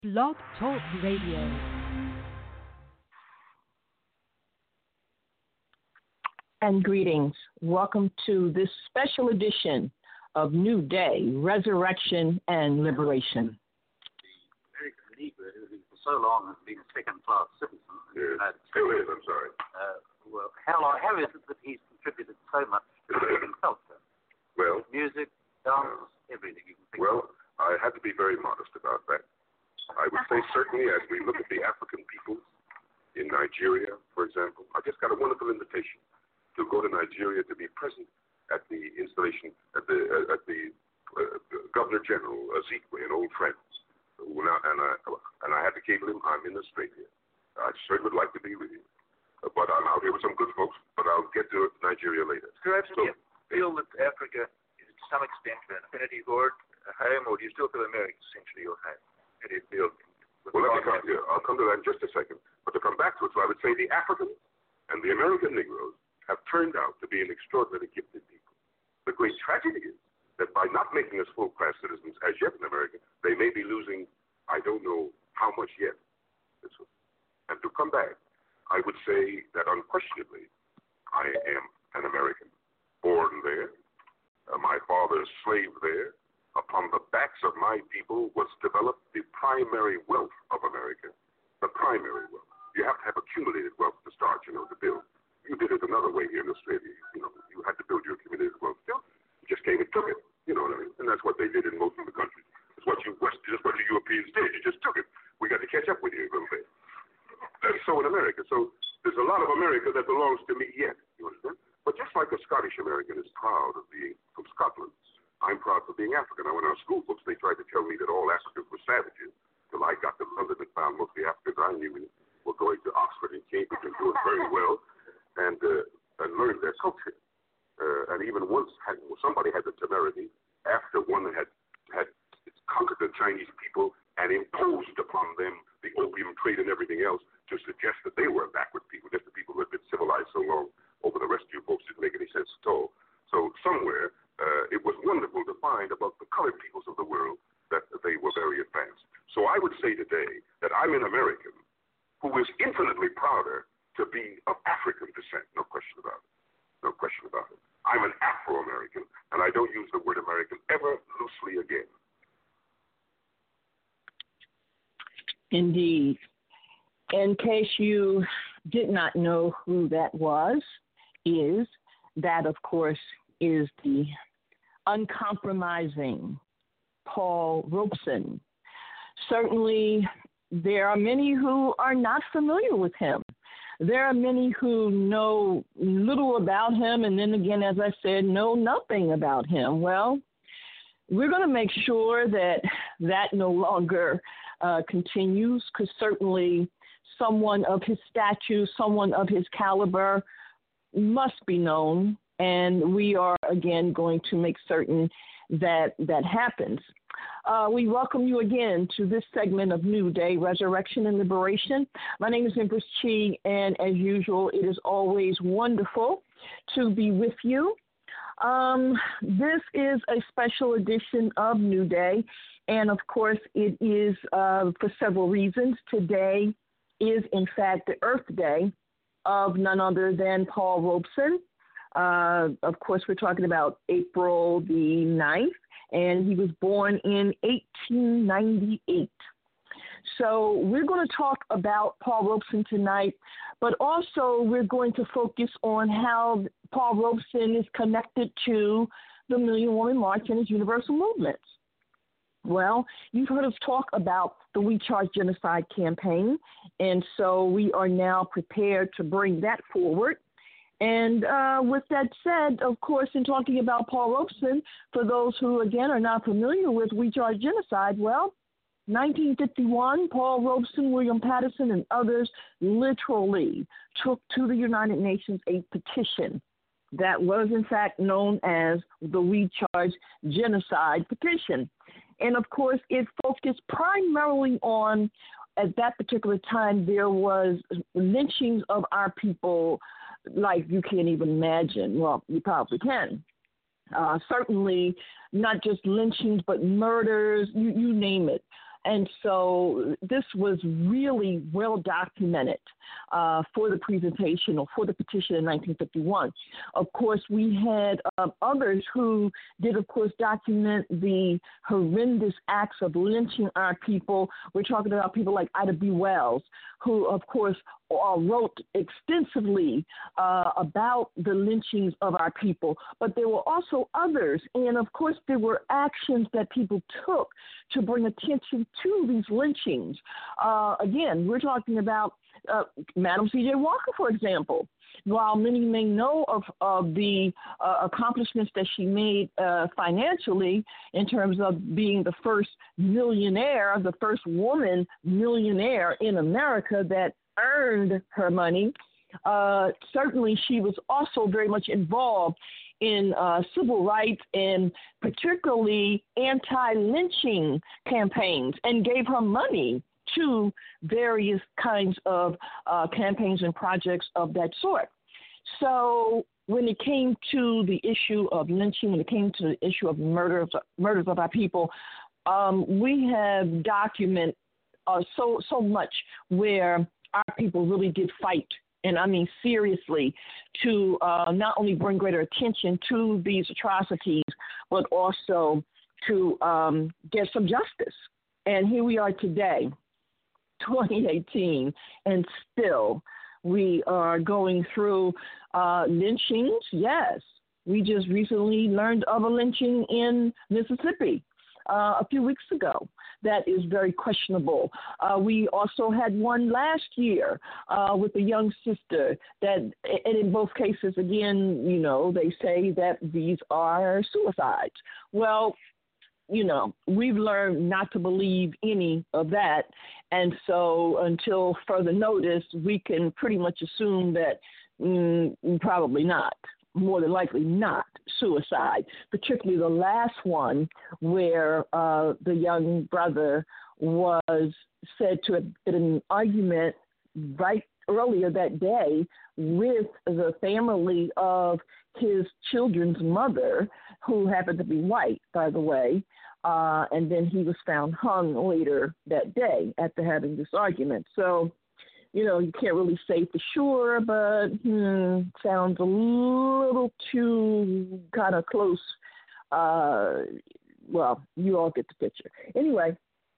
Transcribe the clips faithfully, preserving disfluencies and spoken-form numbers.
Blog Talk Radio. And greetings. Welcome to this special edition of New Day, Resurrection and Liberation. The American Negro, who for so long has been a second-class citizen in the Yes, United still States. is, I'm sorry. Uh, well, how, long, how is it that he's contributed so much to American culture? Well, Music, dance, everything you can think well, of. I had to be very modest about that. I would say certainly as we look at the African peoples in Nigeria, for example, I just got a wonderful invitation to go to Nigeria to be present at the installation at the uh, at the uh, Governor General Ezekwe, an old friend. Who now, and I and I had to cable him. I'm in Australia. I certainly would like to be with you, uh, but I'm out here with some good folks. But I'll get to Nigeria later. Perhaps So, do you feel that Africa is to some extent an affinity for a home, or do you still feel America is essentially your home? How do you feel? Well, let me come here. I'll come to that in just a second. But to come back to it, so I would say the Africans and the American Negroes have turned out to be an extraordinarily gifted people. The great tragedy is that by not making us full-class citizens as yet in America, they may be losing, I don't know how much yet. And to come back, I would say that unquestionably, I am an American. Born there, uh, my father's slave there. Upon the backs of my people was developed the primary wealth of America. The primary wealth. You have to have accumulated wealth to start, you know, to build. You did it another way here in Australia. You know, you had to build your accumulated wealth. Still, you just came and took it. You know what I mean? And that's what they did in most of the countries. It's what you West, just what you Europeans did. You just took it. We got to catch up with you a little bit. And so in America. So there's a lot of America that belongs to me yet. You understand? But just like a Scottish American is proud of being from Scotland, I'm proud for being African. Now, in our school books, they tried to tell me that all Africans were savages. Till I got to London and found most of the Africans I knew were going to Oxford and Cambridge and doing very well, and uh, and learned their culture. Uh, and even once, had, well, somebody had the temerity, after one had had conquered the Chinese people and imposed upon them the opium trade and everything else, to suggest that they were a backward people, just the people who had been civilized so long over the rest of you folks didn't make any sense at all. So somewhere, Uh, it was wonderful to find about the colored peoples of the world that they were very advanced. So I would say today that I'm an American who is infinitely prouder to be of African descent, no question about it. No question about it. I'm an Afro-American, and I don't use the word American ever loosely again. Indeed. In case you did not know who that was, is that, of course, is the uncompromising Paul Robeson. Certainly, there are many who are not familiar with him. There are many who know little about him, and then again, as I said, know nothing about him. Well, we're going to make sure that that no longer uh, continues, because certainly someone of his stature, someone of his caliber must be known. And we are, again, going to make certain that that happens. Uh, we welcome you again to this segment of New Day, Resurrection and Liberation. My name is Empress Chi, and as usual, it is always wonderful to be with you. Um, this is a special edition of New Day, and of course, it is uh, for several reasons. Today is, in fact, the Earth Day of none other than Paul Robeson. Uh, of course, we're talking about April the ninth, and he was born in eighteen ninety-eight. So we're going to talk about Paul Robeson tonight, but also we're going to focus on how Paul Robeson is connected to the Million Woman March and his universal movements. Well, you've heard us talk about the We Charge Genocide campaign, and so we are now prepared to bring that forward. And uh, with that said, of course, in talking about Paul Robeson, for those who, again, are not familiar with We Charge Genocide, well, nineteen fifty-one, Paul Robeson, William Patterson, and others literally took to the United Nations a petition that was, in fact, known as the We Charge Genocide petition. And, of course, it focused primarily on, at that particular time, there was lynchings of our people like you can't even imagine. Well, you probably can. Uh, certainly not just lynchings, but murders, you, you name it. And so this was really well documented uh, for the presentation or for the petition in nineteen fifty-one. Of course, we had uh, others who did, of course, document the horrendous acts of lynching our people. We're talking about people like Ida B. Wells, who, of course, uh, wrote extensively uh, about the lynchings of our people. But there were also others, and of course, there were actions that people took to bring attention to these lynchings. Uh, again, we're talking about uh, Madam C J Walker, for example. While many may know of, of the uh, accomplishments that she made uh, financially in terms of being the first millionaire, the first woman millionaire in America that earned her money, uh, certainly she was also very much involved in uh, civil rights and particularly anti-lynching campaigns, and gave her money to various kinds of uh, campaigns and projects of that sort. So when it came to the issue of lynching, when it came to the issue of murders, murders of our people, um, we have documented uh, so so much where our people really did fight, and I mean seriously, to uh, not only bring greater attention to these atrocities, but also to um, get some justice. And here we are today, twenty eighteen, and still we are going through uh, lynchings. Yes, we just recently learned of a lynching in Mississippi uh, a few weeks ago. That is very questionable. Uh, we also had one last year uh, with a young sister that, and in both cases, again, you know, they say that these are suicides. Well, you know, we've learned not to believe any of that. And so until further notice, we can pretty much assume that mm, probably not, more than likely not suicide, particularly the last one where uh, the young brother was said to have been in an argument right earlier that day with the family of his children's mother, who happened to be white, by the way, uh, and then he was found hung later that day after having this argument. So, you know, you can't really say for sure, but hmm, sounds a little too kind of close. Uh, well, you all get the picture. Anyway,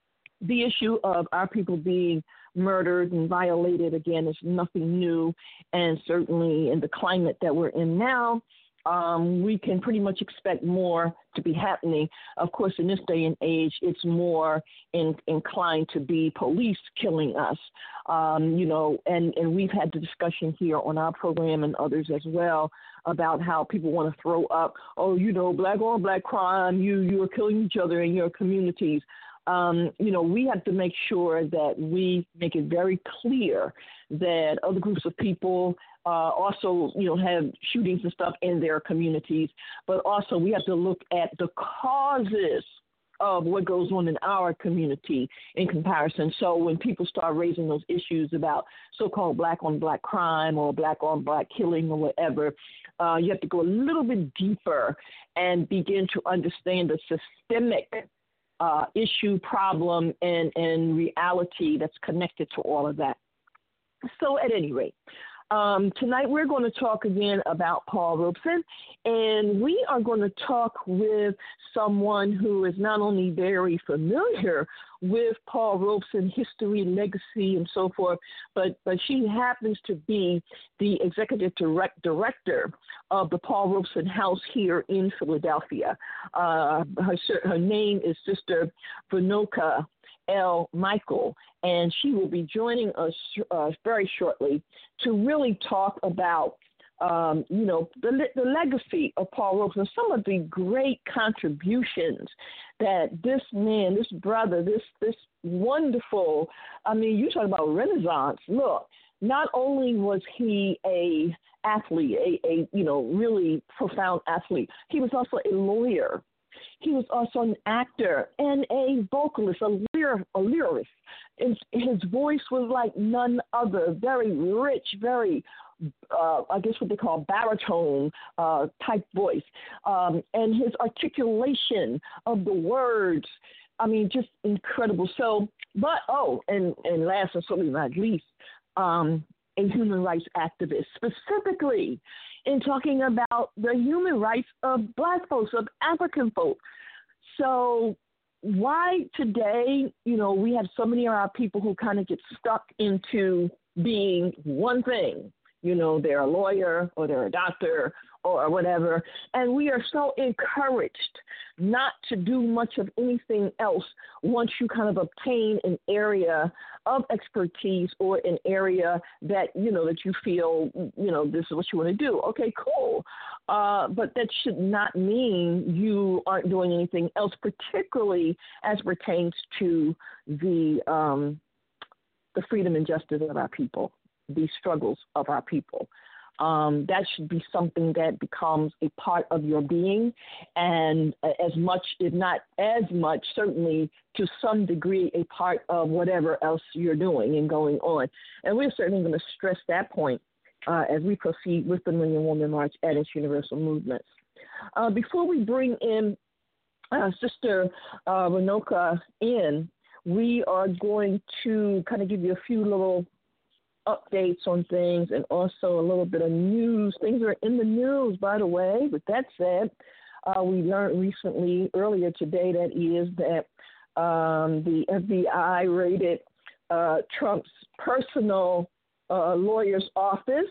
the issue of our people being murdered and violated, again, is nothing new. And certainly in the climate that we're in now, um, we can pretty much expect more to be happening. Of course, in this day and age, it's more in, inclined to be police killing us, um, you know, and, and we've had the discussion here on our program and others as well about how people want to throw up, oh, you know, black on black crime, you, you are killing each other in your communities. Um, you know, we have to make sure that we make it very clear that other groups of people uh, also, you know, have shootings and stuff in their communities. But also we have to look at the causes of what goes on in our community in comparison. So when people start raising those issues about so-called black-on-black crime or black-on-black killing or whatever, uh, you have to go a little bit deeper and begin to understand the systemic Uh, issue, problem, and, and reality that's connected to all of that. So at any rate, um, tonight we're going to talk again about Paul Robeson, and we are going to talk with someone who is not only very familiar with Paul Robeson history, legacy, and so forth, but, but she happens to be the executive direct, director of the Paul Robeson House here in Philadelphia. Uh, her, her name is Sister Vanoka L. Michael, and she will be joining us uh, very shortly to really talk about, um, you know, the, the legacy of Paul Robeson, some of the great contributions that this man, this brother, this this wonderful, I mean, you talk about Renaissance. Look, not only was he a athlete, a, a you know, really profound athlete, he was also a lawyer. He was also an actor and a vocalist, a, lyr- a lyrist. His, his voice was like none other, very rich, very, uh, I guess what they call baritone uh, type voice. Um, and his articulation of the words I mean, just incredible. So, but, oh, and, and last and certainly not least, um, a human rights activist, specifically in talking about the human rights of Black folks, of African folks. So why today, you know, we have so many of our people who kind of get stuck into being one thing. You know, they're a lawyer or they're a doctor or whatever. And we are so encouraged not to do much of anything else once you kind of obtain an area of expertise or an area that, you know, that you feel, you know, this is what you want to do. Okay, cool. Uh, but that should not mean you aren't doing anything else, particularly as pertains to the um, the freedom and justice of our people, the struggles of our people. Um, that should be something that becomes a part of your being, and as much, if not as much, certainly to some degree, a part of whatever else you're doing and going on. And we're certainly going to stress that point uh, as we proceed with the Million Woman March and its universal movements. Uh, before we bring in uh, Sister uh, Runoka in, we are going to kind of give you a few little updates on things and also a little bit of news. Things are in the news, by the way. With that said, uh, we learned recently, earlier today, that is, that um, the F B I raided uh, Trump's personal uh, lawyer's office.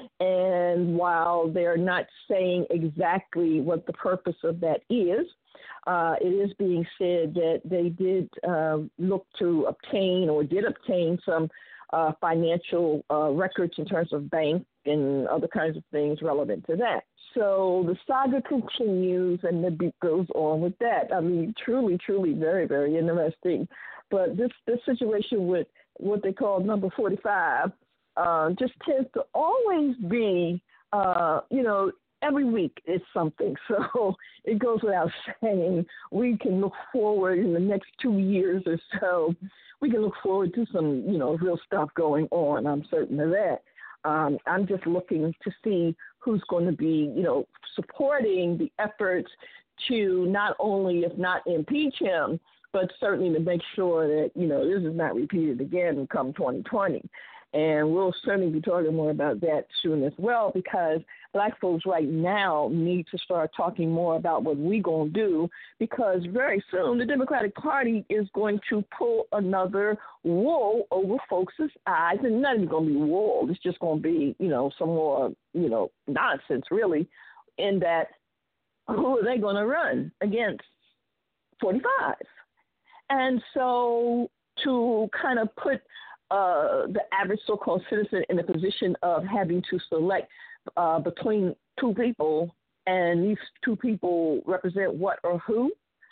And while they're not saying exactly what the purpose of that is, uh, it is being said that they did uh, look to obtain or did obtain some Uh, financial uh, records in terms of bank and other kinds of things relevant to that. So the saga continues and the beat goes on with that. I mean, truly, truly very, very interesting. But this, this situation with what they call number forty-five uh, just tends to always be, uh, you know, every week is something. So it goes without saying, we can look forward in the next two years or so. We can look forward to some, you know, real stuff going on. I'm certain of that. Um, I'm just looking to see who's going to be, you know, supporting the efforts to not only, if not impeach him, but certainly to make sure that, you know, this is not repeated again come twenty twenty. And we'll certainly be talking more about that soon as well, because Black folks right now need to start talking more about what we're going to do, because very soon the Democratic Party is going to pull another wool over folks' eyes. And not even going to be wool. It's just going to be, you know, some more, you know, nonsense, really, in that who are they going to run against? forty-five. And so to kind of put Uh, the average so-called citizen in a position of having to select uh, between two people, and these two people represent what or who.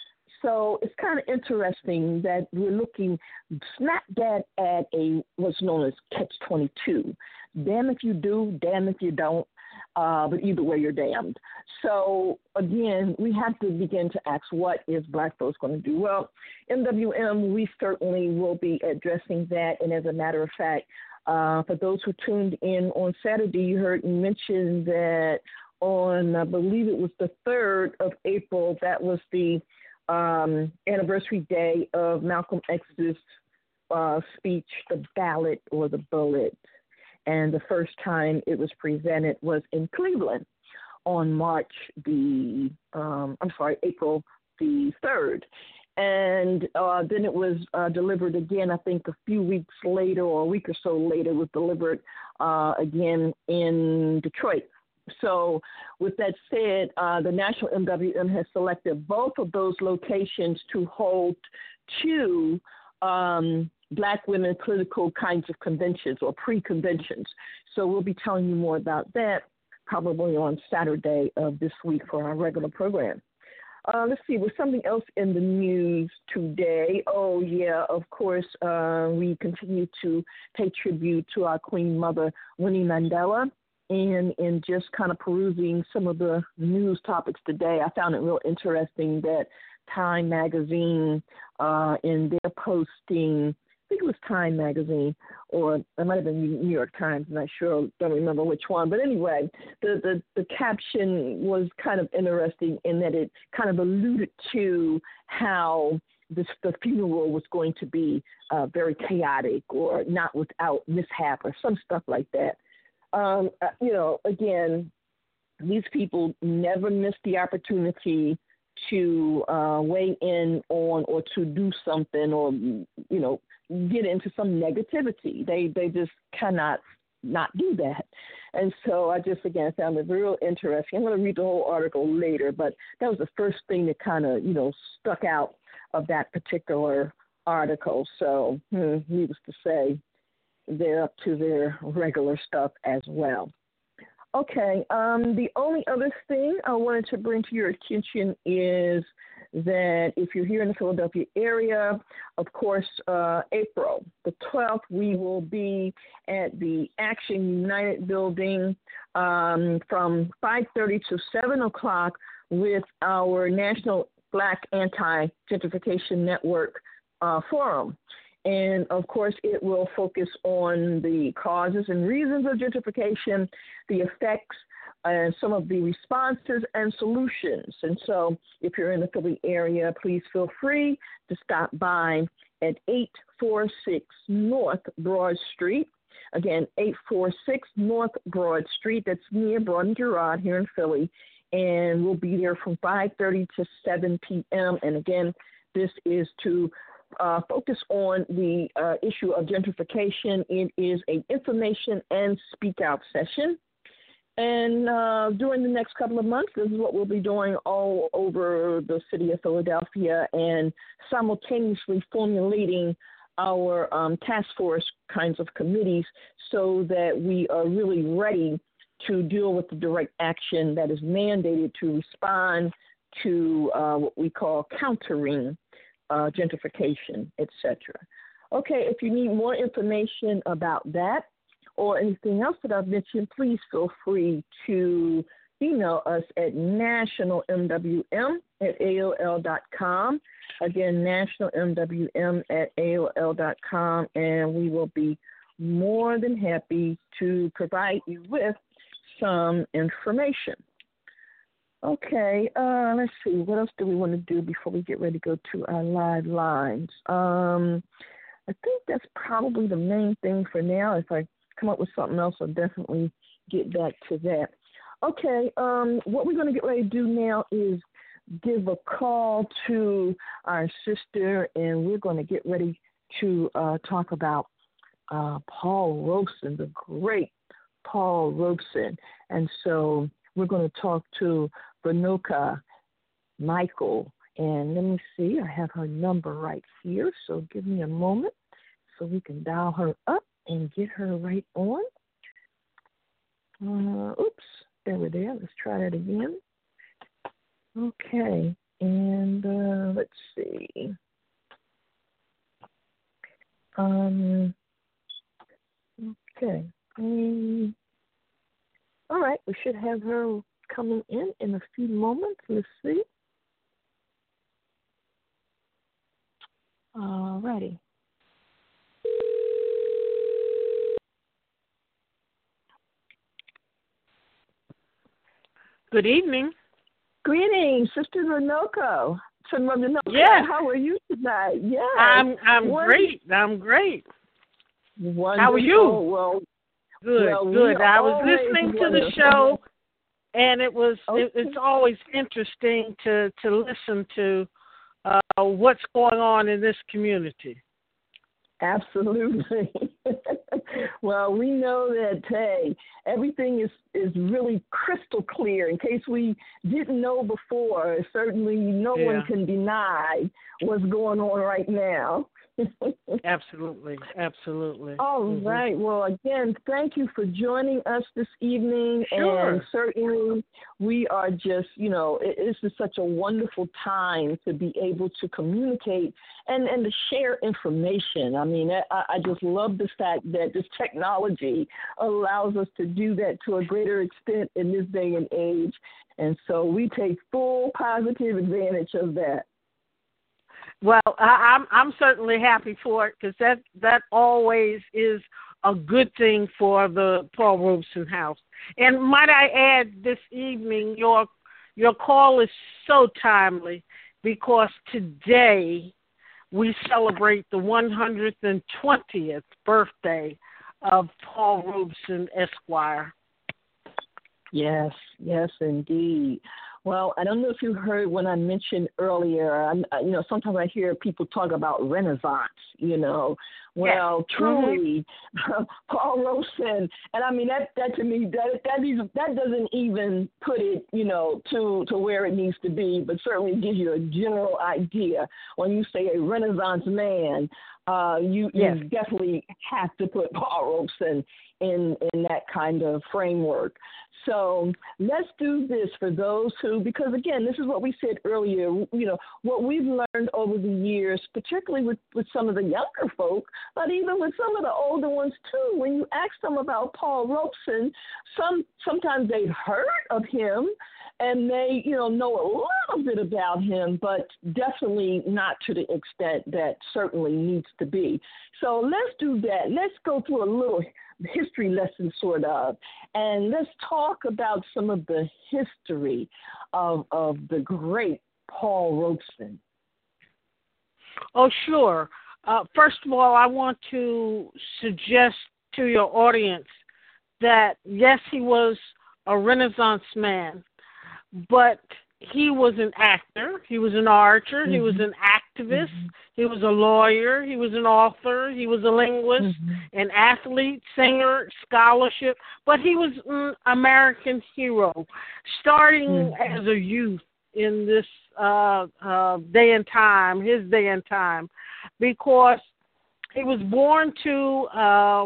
So it's kind of interesting that we're looking smack dab at a what's known as catch twenty-two. Damn if you do, damn if you don't. Uh, but either way, you're damned. So, again, we have to begin to ask, what is Black folks going to do? Well, M W M, we certainly will be addressing that. And as a matter of fact, uh, for those who tuned in on Saturday, you heard me mention that on, I believe it was the third of April, that was the um, anniversary day of Malcolm X's uh, speech, The Ballot or the Bullet. And the first time it was presented was in Cleveland on March the, um, I'm sorry, April the third. And uh, then it was uh, delivered again, I think a few weeks later or a week or so later, it was delivered uh, again in Detroit. So with that said, uh, the National M W M has selected both of those locations to hold two um Black women political kinds of conventions or pre-conventions. So we'll be telling you more about that probably on Saturday of this week for our regular program. Uh, let's see, was something else in the news today? Oh, yeah, of course, uh, we continue to pay tribute to our Queen Mother, Winnie Mandela. And in just kind of perusing some of the news topics today, I found it real interesting that Time Magazine, uh, in their posting, I think it was Time Magazine, or it might have been New York Times, I'm not sure, don't remember which one. But anyway, the, the, the caption was kind of interesting in that it kind of alluded to how this, the funeral was going to be uh, very chaotic or not without mishap or some stuff like that. Um, uh, you know, again, these people never miss the opportunity to uh, weigh in on or to do something or, you know, get into some negativity. They they just cannot not do that. And so I just, again, found it real interesting. I'm going to read the whole article later, but that was the first thing that kind of, you know, stuck out of that particular article. So hmm, needless to say, they're up to their regular stuff as well. Okay, um, the only other thing I wanted to bring to your attention is that if you're here in the Philadelphia area, of course, uh, April the twelfth, we will be at the Action United building um, from five thirty to seven o'clock with our National Black Anti-Gentrification Network uh, Forum. And, of course, it will focus on the causes and reasons of gentrification, the effects, and some of the responses and solutions. And so if you're in the Philly area, please feel free to stop by at eight forty-six North Broad Street. Again, eight forty-six North Broad Street. That's near Broad and Girard here in Philly. And we'll be there from five thirty to seven p.m. And, again, this is to Uh, focus on the uh, issue of gentrification. It is an information and speak out session. And uh, during the next couple of months, this is what we'll be doing all over the city of Philadelphia and simultaneously formulating our um, task force kinds of committees so that we are really ready to deal with the direct action that is mandated to respond to uh, what we call countering Uh, gentrification, et cetera. Okay, if you need more information about that or anything else that I've mentioned, please feel free to email us at nationalmwm at A O L dot com. Again, nationalmwm at A O L dot com, and we will be more than happy to provide you with some information. Okay, uh, let's see. What else do we want to do before we get ready to go to our live lines? Um, I think that's probably the main thing for now. If I come up with something else, I'll definitely get back to that. Okay, um, what we're going to get ready to do now is give a call to our sister, and we're going to get ready to uh, talk about uh, Paul Robeson, the great Paul Robeson. And so we're going to talk to Vanoka Michael, and let me see, I have her number right here, so give me a moment so we can dial her up and get her right on. Uh, oops, there we're there. Let's try that again. Okay, and uh, let's see. Um. Okay. Um, all right, we should have her coming in in a few moments. Let's see. All righty. Good evening. Greetings, Sister Vanoka. Yeah. How are you tonight? Yeah. I'm I'm Wonderful. great. I'm great. Wonderful. How are you? Well, good, well, good. I was always listening to wonderful. the show, and it was Okay. it, it's always interesting to, to listen to uh, what's going on in this community. Absolutely. Well, we know that, hey, everything is, is really crystal clear. In case we didn't know before, certainly no Yeah. one can deny what's going on right now. Absolutely, absolutely. All Mhm. right. Well, again, thank you for joining us this evening. Sure. And certainly we are just, you know, it, this is such a wonderful time to be able to communicate and, and to share information. I mean, I, I just love the fact that this technology allows us to do that to a greater extent in this day and age. And so we take full positive advantage of that. Well, I, I'm I'm certainly happy for it because that that always is a good thing for the Paul Robeson House. And might I add, this evening your your call is so timely because today we celebrate the one hundred twentieth birthday of Paul Robeson, Esquire. Yes, yes, indeed. Well, I don't know if you heard when I mentioned earlier, I'm, you know, sometimes I hear people talk about Renaissance, you know. Well, yes. truly, mm-hmm. Paul Robeson, and I mean, that, that to me, that that, even, that doesn't even put it, you know, to, to where it needs to be, but certainly gives you a general idea. When you say a Renaissance man, uh, you, yes. you definitely have to put Paul Robeson in, in that kind of framework. So let's do this for those who, because again, this is what we said earlier, you know, what we've learned over the years, particularly with, with some of the younger folk, but even with some of the older ones too. When you ask them about Paul Robeson, some sometimes they've heard of him and they, you know, know a little bit about him, but definitely not to the extent that certainly needs to be. So let's do that. Let's go through a little history lesson, sort of, and let's talk about some of the history of of the great Paul Robeson. Oh, sure. Uh, first of all, I want to suggest to your audience that, yes, he was a Renaissance man, but he was an actor, he was an archer, mm-hmm. he was an activist, mm-hmm. he was a lawyer, he was an author, he was a linguist, mm-hmm. an athlete, singer, scholarship, but he was an American hero, starting mm-hmm. as a youth in this uh, uh, day and time, his day and time, because he was born to uh,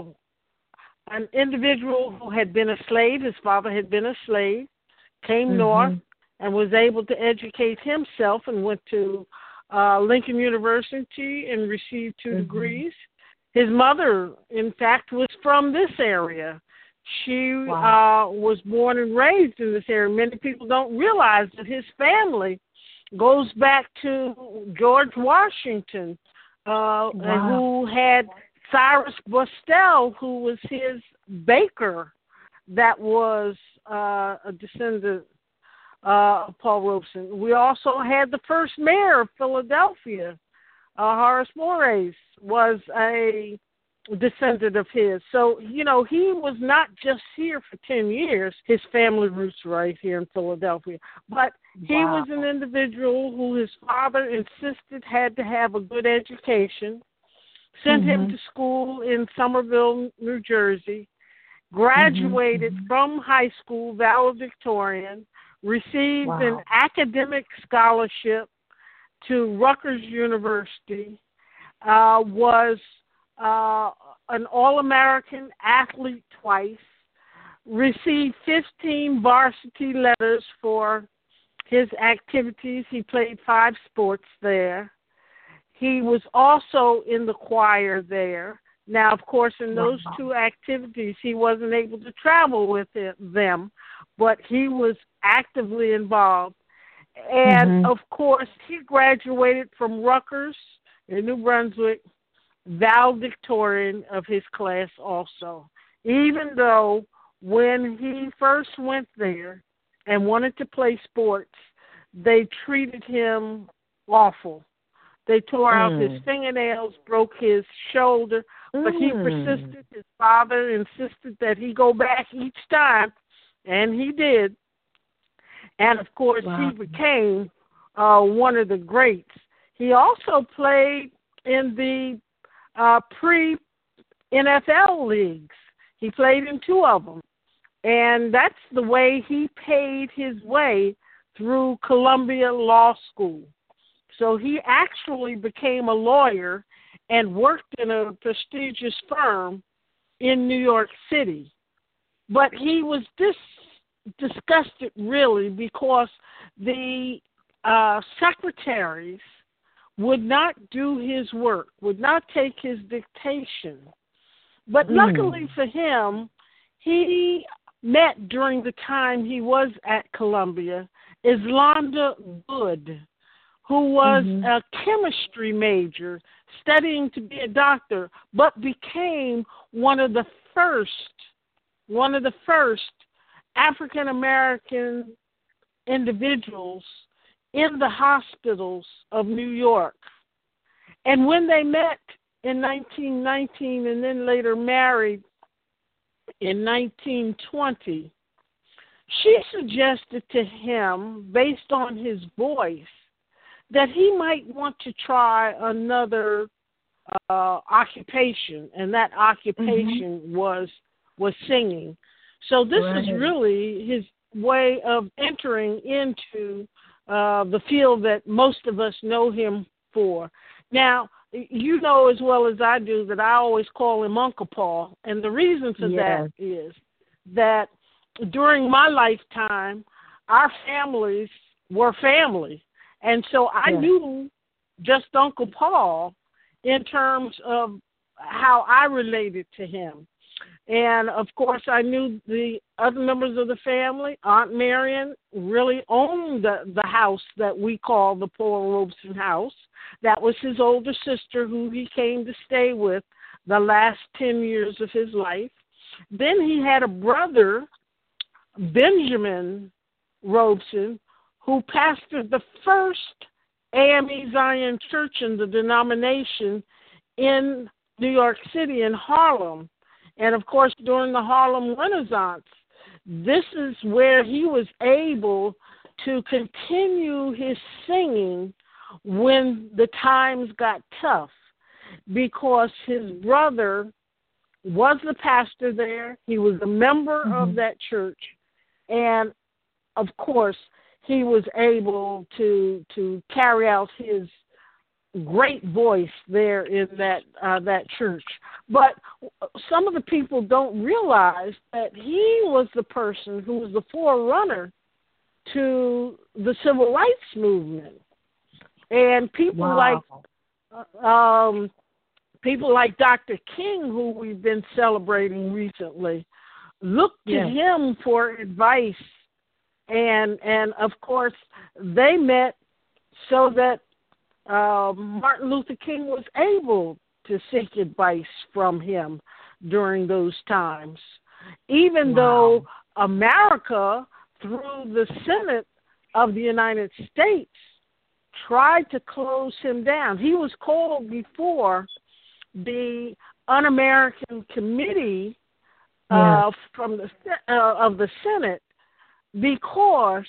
an individual who had been a slave. His father had been a slave, came mm-hmm. north, and was able to educate himself and went to uh, Lincoln University and received two mm-hmm. degrees. His mother, in fact, was from this area. She wow. uh, was born and raised in this area. Many people don't realize that his family goes back to George Washington, uh, wow. who had Cyrus Bustell, who was his baker, that was uh, a descendant Uh, Paul Robeson. We also had the first mayor of Philadelphia, uh, Horace Morris, was a descendant of his. So, you know, he was not just here for ten years. His family roots right here in Philadelphia. But he wow. was an individual who his father insisted had to have a good education, sent mm-hmm. him to school in Somerville, New Jersey, graduated mm-hmm. from high school, valedictorian, received wow. an academic scholarship to Rutgers University, uh, was uh, an All-American athlete twice, received fifteen varsity letters for his activities. He played five sports there. He was also in the choir there. Now, of course, in those wow. two activities, he wasn't able to travel with it, them, but he was actively involved. And, mm-hmm. of course, he graduated from Rutgers in New Brunswick, valedictorian of his class also, even though when he first went there and wanted to play sports, they treated him awful. They tore mm. out his fingernails, broke his shoulder, but mm. he persisted. His father insisted that he go back each time, and he did. And, of course, wow. he became uh, one of the greats. He also played in the uh, pre-N F L leagues. He played in two of them. And that's the way he paid his way through Columbia Law School. So he actually became a lawyer and worked in a prestigious firm in New York City. But he was dis- disgusted, really, because the uh, secretaries would not do his work, would not take his dictation. But mm. luckily for him, he met during the time he was at Columbia Islanda Good, who was mm-hmm. a chemistry major studying to be a doctor, but became one of the first, one of the first African-American individuals in the hospitals of New York. And when they met in nineteen nineteen and then later married in nineteen twenty, she suggested to him, based on his voice, that he might want to try another uh, occupation, and that occupation mm-hmm. was was singing. So this right. is really his way of entering into uh, the field that most of us know him for. Now, you know as well as I do that I always call him Uncle Paul, and the reason for yes. that is that during my lifetime, our families were family. And so I yes. knew just Uncle Paul in terms of how I related to him. And, of course, I knew the other members of the family. Aunt Marion really owned the, the house that we call the Paul Robeson house. That was his older sister who he came to stay with the last ten years of his life. Then he had a brother, Benjamin Robeson, who pastored the first A M E Zion Church in the denomination in New York City, in Harlem. And, of course, during the Harlem Renaissance, this is where he was able to continue his singing when the times got tough, because his brother was the pastor there. He was a member mm-hmm. of that church. And, of course, he was able to to carry out his great voice there in that uh, that church. But some of the people don't realize that he was the person who was the forerunner to the civil rights movement. And people wow. like um, people like Doctor King, who we've been celebrating recently, looked to yes. him for advice. And, and of course, they met so that uh, Martin Luther King was able to seek advice from him during those times. Even wow. though America, through the Senate of the United States, tried to close him down. He was called before the Un-American Committee uh, yes. from the uh, of the Senate, because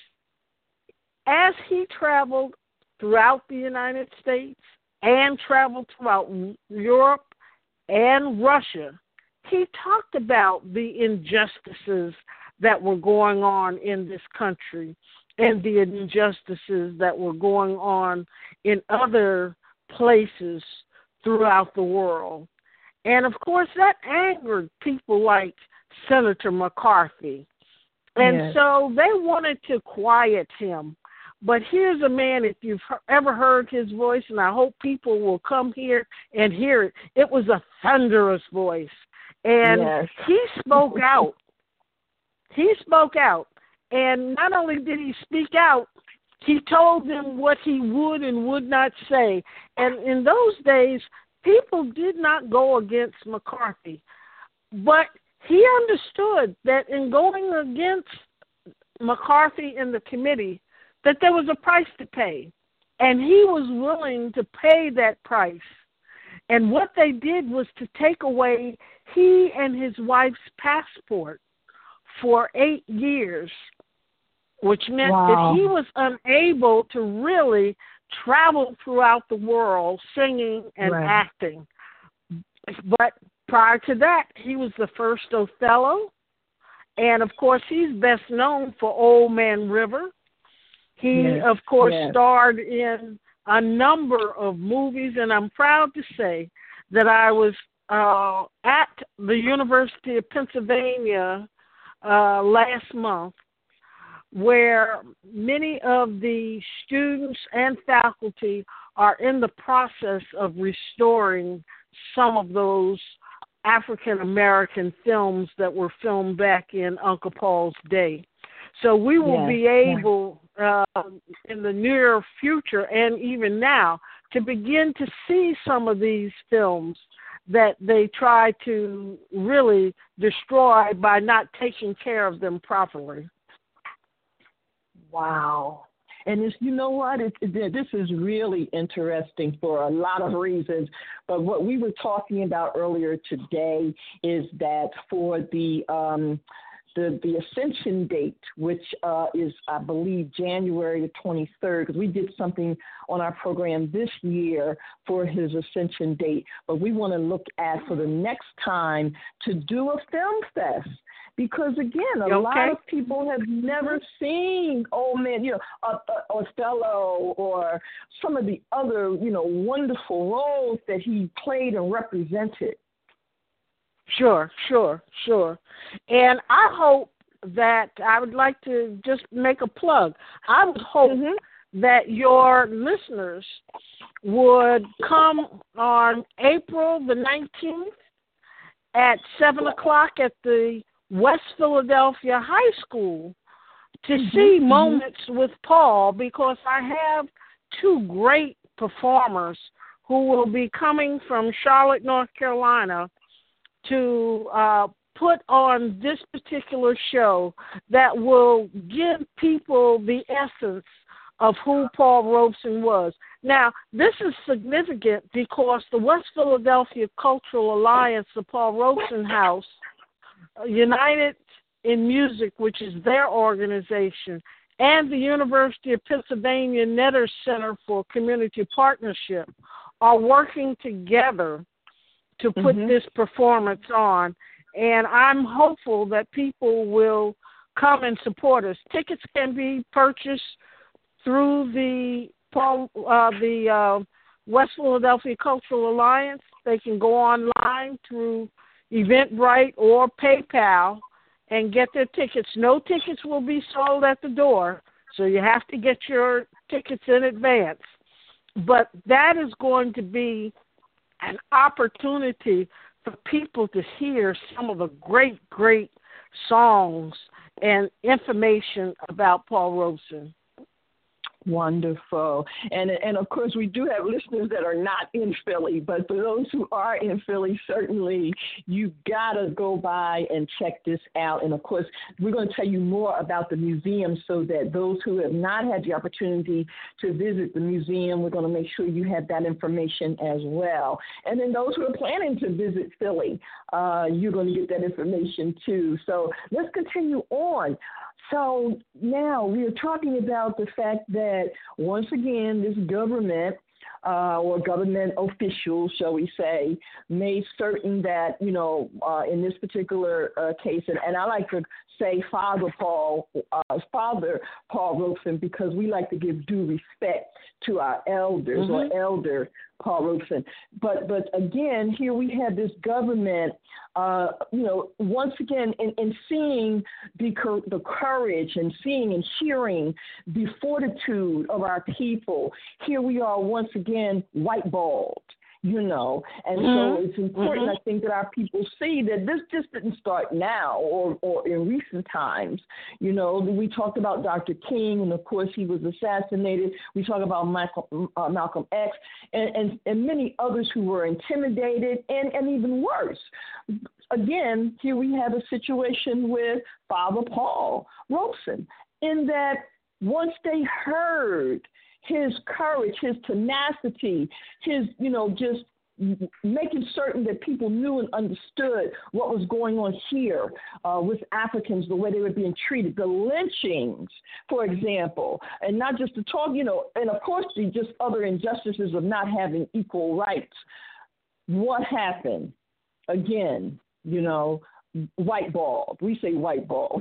as he traveled throughout the United States and traveled throughout Europe and Russia, he talked about the injustices that were going on in this country and the injustices that were going on in other places throughout the world. And, of course, that angered people like Senator McCarthy. And yes. so they wanted to quiet him. But here's a man, if you've ever heard his voice, and I hope people will come here and hear it, it was a thunderous voice. And yes. he spoke out. He spoke out. And not only did he speak out, he told them what he would and would not say. And in those days, people did not go against McCarthy. But he understood that in going against McCarthy in the committee, that there was a price to pay. And he was willing to pay that price. And what they did was to take away he and his wife's passport for eight years, which meant wow. that he was unable to really travel throughout the world singing and right. acting. But prior to that, he was the first Othello. And, of course, he's best known for Old Man River. He, yes. of course, yes. starred in a number of movies. And I'm proud to say that I was uh, at the University of Pennsylvania uh, last month, where many of the students and faculty are in the process of restoring some of those African-American films that were filmed back in Uncle Paul's day. So we will yes, be able, uh, in the near future and even now, to begin to see some of these films that they try to really destroy by not taking care of them properly. Wow. And it's, you know what, it, it, this is really interesting for a lot of reasons. But what we were talking about earlier today is that for the um, the, the Ascension date, which uh, is, I believe, January the twenty-third, because we did something on our program this year for his Ascension date, but we want to look at for the next time to do a film fest. Because, again, a okay. lot of people have never seen, oh, man, you know, uh, uh, Othello or some of the other, you know, wonderful roles that he played and represented. Sure, sure, sure. And I hope that I would like to just make a plug. I would hope mm-hmm. that your listeners would come on April the nineteenth at seven o'clock at the West Philadelphia High School to mm-hmm. see Moments mm-hmm. with Paul, because I have two great performers who will be coming from Charlotte, North Carolina, to uh, put on this particular show that will give people the essence of who Paul Robeson was. Now, this is significant because the West Philadelphia Cultural Alliance, the Paul Robeson House, United in Music, which is their organization, and the University of Pennsylvania Netter Center for Community Partnership are working together to put mm-hmm. this performance on, and I'm hopeful that people will come and support us. Tickets can be purchased through the Paul, uh, the uh, West Philadelphia Cultural Alliance. They can go online through Eventbrite or PayPal and get their tickets. No tickets will be sold at the door, so you have to get your tickets in advance. But that is going to be an opportunity for people to hear some of the great, great songs and information about Paul Robeson. Wonderful. And, and of course, we do have listeners that are not in Philly, but for those who are in Philly, certainly you got to go by and check this out. And, of course, we're going to tell you more about the museum so that those who have not had the opportunity to visit the museum, we're going to make sure you have that information as well. And then those who are planning to visit Philly, uh, you're going to get that information too. So let's continue on. So now we are talking about the fact that, once again, this government uh, or government officials, shall we say, made certain that, you know, uh, in this particular uh, case, and, and I like to say Father Paul, uh, Father Paul Robeson, because we like to give due respect to our elders mm-hmm. or Elder Paul Robeson. But but again, here we have this government, uh, you know, once again, in, in seeing the, the courage and seeing and hearing the fortitude of our people, here we are once again whiteballed. You know, and mm-hmm. so it's important, mm-hmm. I think, that our people see that this just didn't start now or, or in recent times. You know, we talked about Doctor King, and of course he was assassinated. We talk about Michael, uh, Malcolm X and, and, and many others who were intimidated and, and even worse. Again, here we have a situation with Father Paul Robeson, in that once they heard his courage, his tenacity, his, you know, just making certain that people knew and understood what was going on here uh, with Africans, the way they were being treated, the lynchings, for example, and not just to talk, you know, and of course the just other injustices of not having equal rights. What happened? Again, you know, whiteballed. We say whiteballed.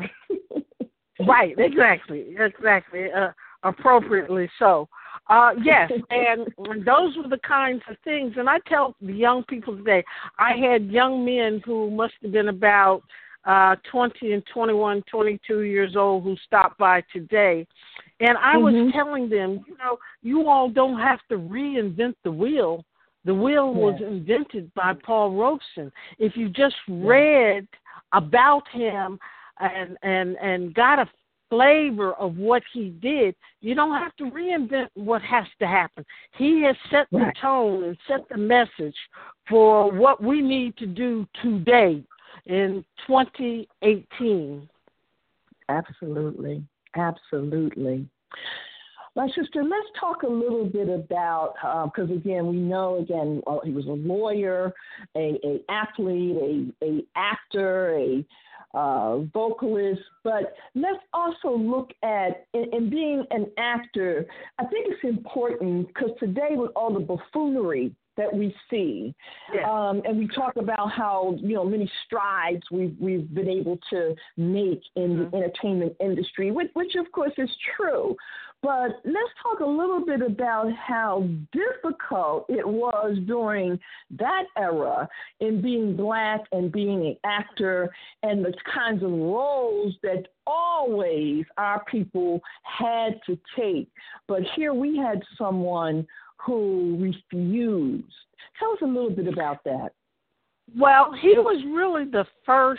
Right, exactly, exactly. Uh, appropriately so. Uh, yes, and those were the kinds of things. And I tell the young people today, I had young men who must have been about uh, twenty and twenty-one, twenty-two years old who stopped by today. And I mm-hmm. was telling them, you know, you all don't have to reinvent the wheel. The wheel yes. was invented by Paul Robeson. If you just read about him and and and got a flavor of what he did, you don't have to reinvent what has to happen. He has set the right. tone and set the message for what we need to do today in twenty eighteen. Absolutely. Absolutely. My sister, let's talk a little bit about, because um, again, we know, again, well, he was a lawyer, a, a athlete, a, a actor, a uh, vocalist, but let's also look at, in, in being an actor, I think it's important because today with all the buffoonery that we see. Yeah. Um, and we talk about how, you know, many strides we've, we've been able to make in mm-hmm. the entertainment industry, which, which of course is true. But let's talk a little bit about how difficult it was during that era in being Black and being an actor and the kinds of roles that always our people had to take. But here we had someone who refused. Tell us a little bit about that. Well, he was really the first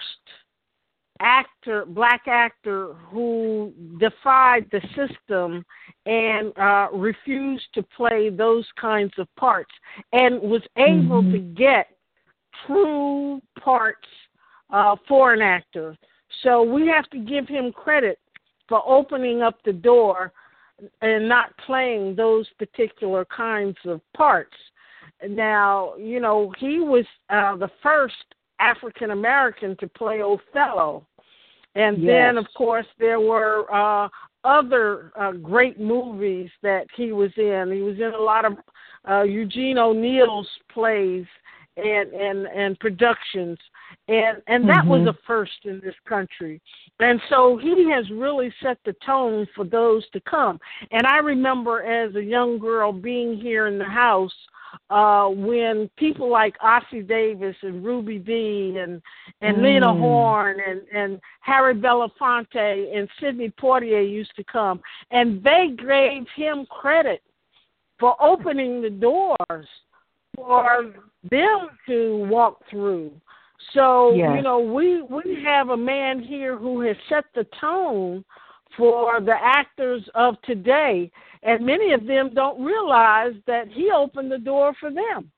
actor, Black actor, who defied the system and uh, refused to play those kinds of parts and was able mm-hmm. to get true parts uh, for an actor. So we have to give him credit for opening up the door and not playing those particular kinds of parts. Now, you know, he was uh, the first African American to play Othello. And yes. then, of course, there were uh, other uh, great movies that he was in. He was in a lot of uh, Eugene O'Neill's plays and, and, and productions. And and that mm-hmm. was a first in this country. And so he has really set the tone for those to come. And I remember as a young girl being here in the house uh, when people like Ossie Davis and Ruby Dee and, and mm. Lena Horne and, and Harry Belafonte and Sidney Poitier used to come. And they gave him credit for opening the doors for them to walk through. So, yes. you know, we, we have a man here who has set the tone for the actors of today, and many of them don't realize that he opened the door for them.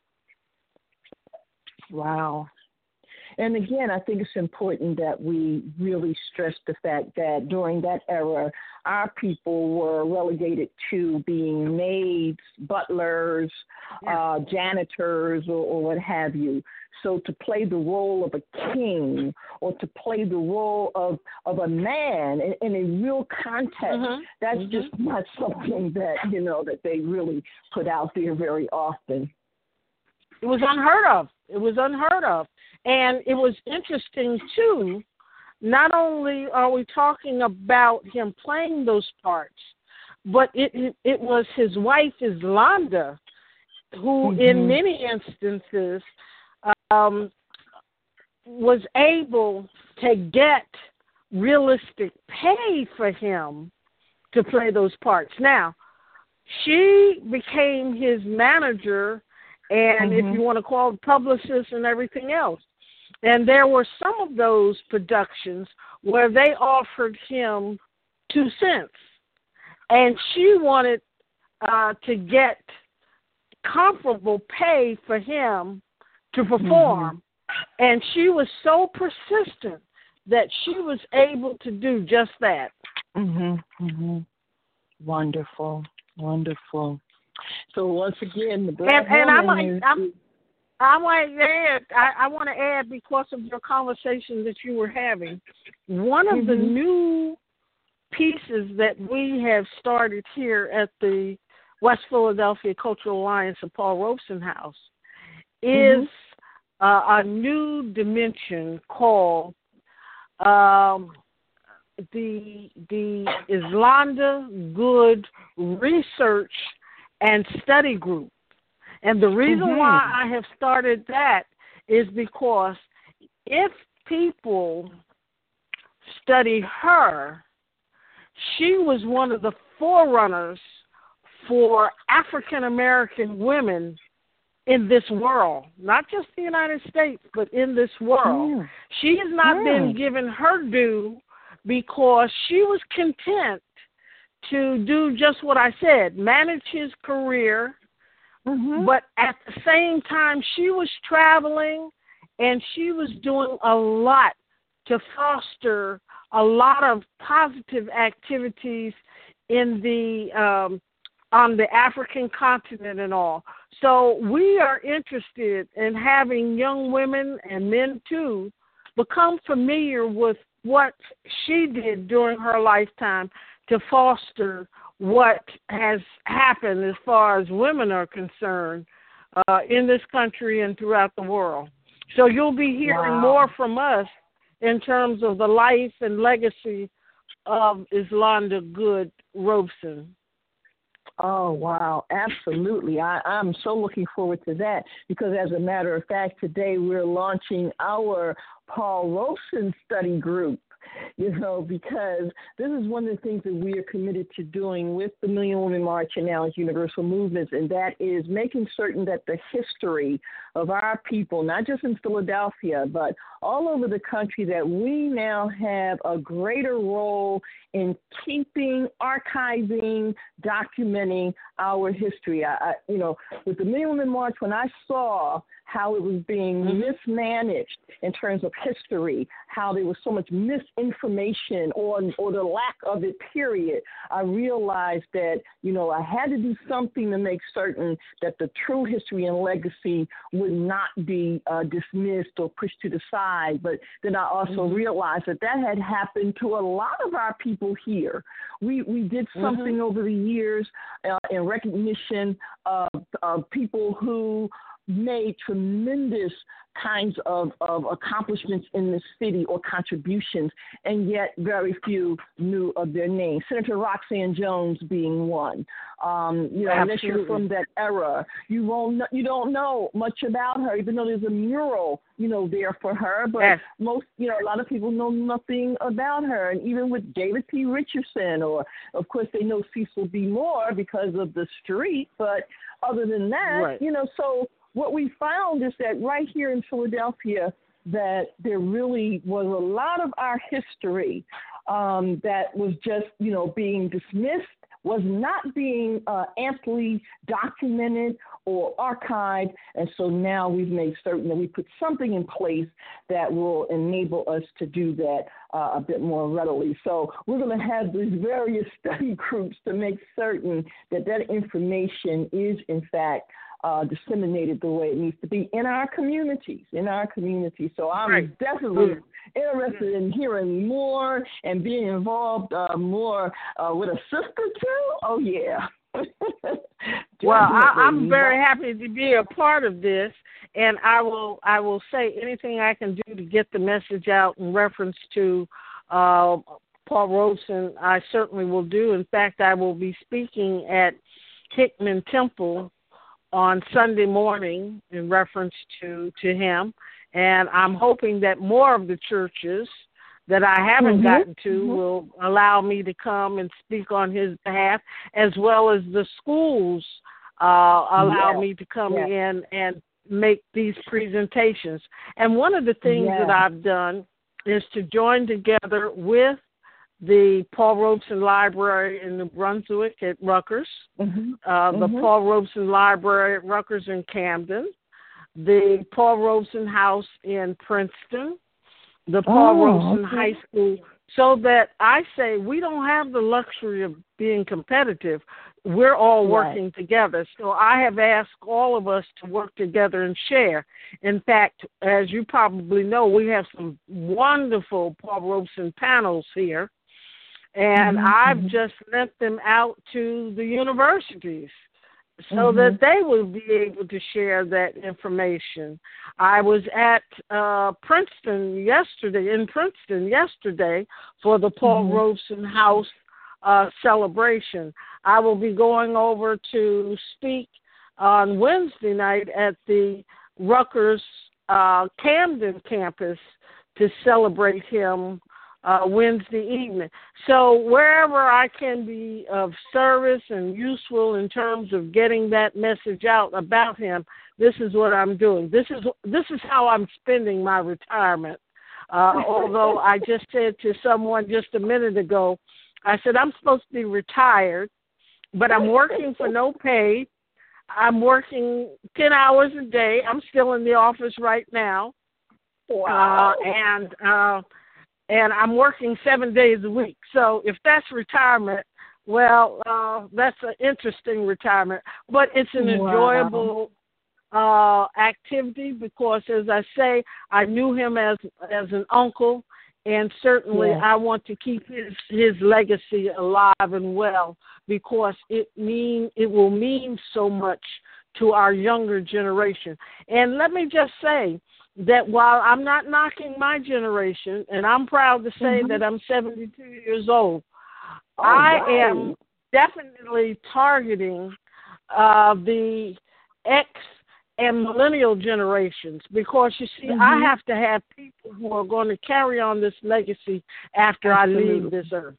Wow. And again, I think it's important that we really stress the fact that during that era, our people were relegated to being maids, butlers, yeah. uh, janitors, or, or what have you. So to play the role of a king or to play the role of, of a man in, in a real context, mm-hmm. that's mm-hmm. just not something that, you know, that they really put out there very often. It was unheard of. It was unheard of. And it was interesting, too. Not only are we talking about him playing those parts, but it it, it was his wife, Islanda, who mm-hmm. in many instances um, was able to get realistic pay for him to play those parts. Now, she became his manager and mm-hmm. if you want to call it publicist and everything else. And there were some of those productions where they offered him two cents. And she wanted uh, to get comparable pay for him to perform. Mm-hmm. And she was so persistent that she was able to do just that. Mm-hmm. Mm-hmm. Wonderful. Wonderful. So once again, the Black and, and I might, is, I'm, I might add, I, I want to add because of your conversation that you were having, one of mm-hmm. the new pieces that we have started here at the West Philadelphia Cultural Alliance of Paul Robeson House is mm-hmm. uh, a new dimension called um, the the Islanda Good Research and Study Group. And the reason mm-hmm. why I have started that is because if people study her, she was one of the forerunners for African American women in this world, not just the United States, but in this world. Mm. She has not mm. been given her due because she was content to do just what I said, manage his career, mm-hmm. but at the same time, she was traveling and she was doing a lot to foster a lot of positive activities in the um, on the African continent and all. So we are interested in having young women and men too become familiar with what she did during her lifetime to foster what has happened as far as women are concerned uh, in this country and throughout the world. So you'll be hearing Wow. more from us in terms of the life and legacy of Islanda Good Robeson. Oh, wow. Absolutely. I, I'm so looking forward to that because, as a matter of fact, today we're launching our Paul Robeson study group. You know, because this is one of the things that we are committed to doing with the Million Women March and Now Universal Movements, and that is making certain that the history of our people, not just in Philadelphia, but all over the country, that we now have a greater role in keeping, archiving, documenting our history. I, I, you know, with the Million Women March, when I saw how it was being mm-hmm. mismanaged in terms of history, how there was so much misinformation or or the lack of it, period, I realized that, you know, I had to do something to make certain that the true history and legacy would not be uh, dismissed or pushed to the side. But then I also mm-hmm. realized that that had happened to a lot of our people here. We, we did something mm-hmm. over the years uh, in recognition of, of people who made tremendous kinds of, of accomplishments in the city or contributions, and yet very few knew of their names. Senator Roxanne Jones being one. Um, you know, unless you're from that era, you won't know, you don't know much about her, even though there's a mural, you know, there for her. But yes. most, you know, a lot of people know nothing about her. And even with David P. Richardson, or of course they know Cecil B. Moore because of the street, but other than that, right. you know, so. What we found is that right here in Philadelphia, that there really was a lot of our history um, that was just, you know, being dismissed, was not being uh, amply documented or archived. And so now we've made certain that we put something in place that will enable us to do that uh, a bit more readily. So we're going to have these various study groups to make certain that that information is, in fact, Uh, disseminated the way it needs to be in our communities, in our communities. So I'm right. definitely interested in hearing more and being involved uh, more uh, with a sister too. Oh, yeah. Well, I, I'm very happy to be a part of this, and I will I will say anything I can do to get the message out in reference to uh, Paul Robeson, I certainly will do. In fact, I will be speaking at Hickman Temple on Sunday morning in reference to, to him, and I'm hoping that more of the churches that I haven't mm-hmm. gotten to mm-hmm. will allow me to come and speak on his behalf, as well as the schools uh, allow yes. me to come yes. in and make these presentations. And one of the things yes. that I've done is to join together with the Paul Robeson Library in New Brunswick at Rutgers, mm-hmm. Uh, the mm-hmm. Paul Robeson Library at Rutgers in Camden, the Paul Robeson House in Princeton, the Paul oh, Robeson okay. High School, so that I say we don't have the luxury of being competitive. We're all working right. together. So I have asked all of us to work together and share. In fact, as you probably know, we have some wonderful Paul Robeson panels here. And mm-hmm. I've just lent them out to the universities so mm-hmm. that they will be able to share that information. I was at uh, Princeton yesterday, in Princeton yesterday, for the Paul mm-hmm. Robeson House uh, celebration. I will be going over to speak on Wednesday night at the Rutgers uh, Camden campus to celebrate him Uh, Wednesday evening. So wherever I can be of service and useful in terms of getting that message out about him, this is what I'm doing. This is this is how I'm spending my retirement. Uh, although I just said to someone just a minute ago, I said I'm supposed to be retired, but I'm working for no pay. I'm working ten hours a day. I'm still in the office right now. Wow. Uh, and uh, And I'm working seven days a week. So if that's retirement, Well, uh, that's an interesting retirement, but it's an enjoyable wow. uh, activity because, as I say, I knew him as as an uncle, and certainly yes. I want to keep his his legacy alive and well because it mean it will mean so much to our younger generation. And let me just say that while I'm not knocking my generation, and I'm proud to say mm-hmm. that I'm seventy-two years old, oh, I right. am definitely targeting uh, the X and millennial generations because, you see, mm-hmm. I have to have people who are going to carry on this legacy after Absolutely. I leave this earth.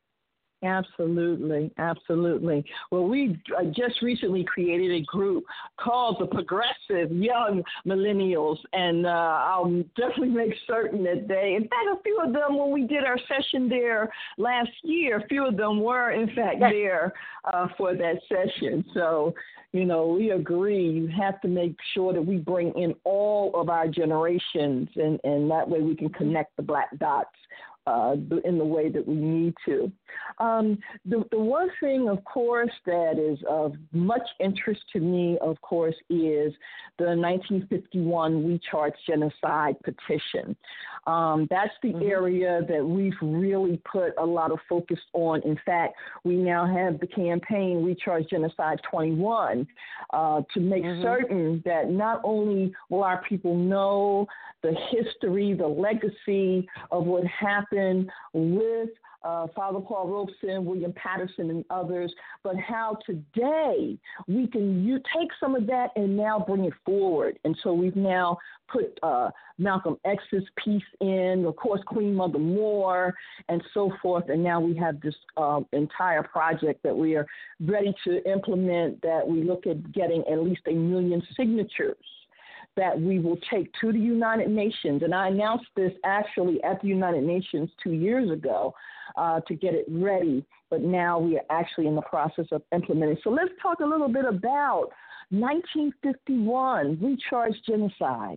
Absolutely, absolutely. Well, we uh, just recently created a group called the Progressive Young Millennials, and uh, I'll definitely make certain that they, in fact, a few of them, when we did our session there last year, a few of them were, in fact, there uh, for that session. So, you know, we agree. You have to make sure that we bring in all of our generations, and, and that way we can connect the black dots Uh, in the way that we need to. Um, the, the one thing, of course, that is of much interest to me, of course, is the nineteen fifty-one We Charge Genocide petition. Um, that's the mm-hmm. area that we've really put a lot of focus on. In fact, we now have the campaign We Charge Genocide twenty-one uh, to make mm-hmm. certain that not only will our people know the history, the legacy of what happened with uh, Father Paul Robeson, William Patterson, and others, but how today we can you take some of that and now bring it forward. And so we've now put uh, Malcolm X's piece in, of course, Queen Mother Moore, and so forth. And now we have this uh, entire project that we are ready to implement, that we look at getting at least a million signatures that we will take to the United Nations. And I announced this actually at the United Nations two years ago uh, to get it ready, but now we are actually in the process of implementing. So let's talk a little bit about nineteen fifty-one, We Charge Genocide.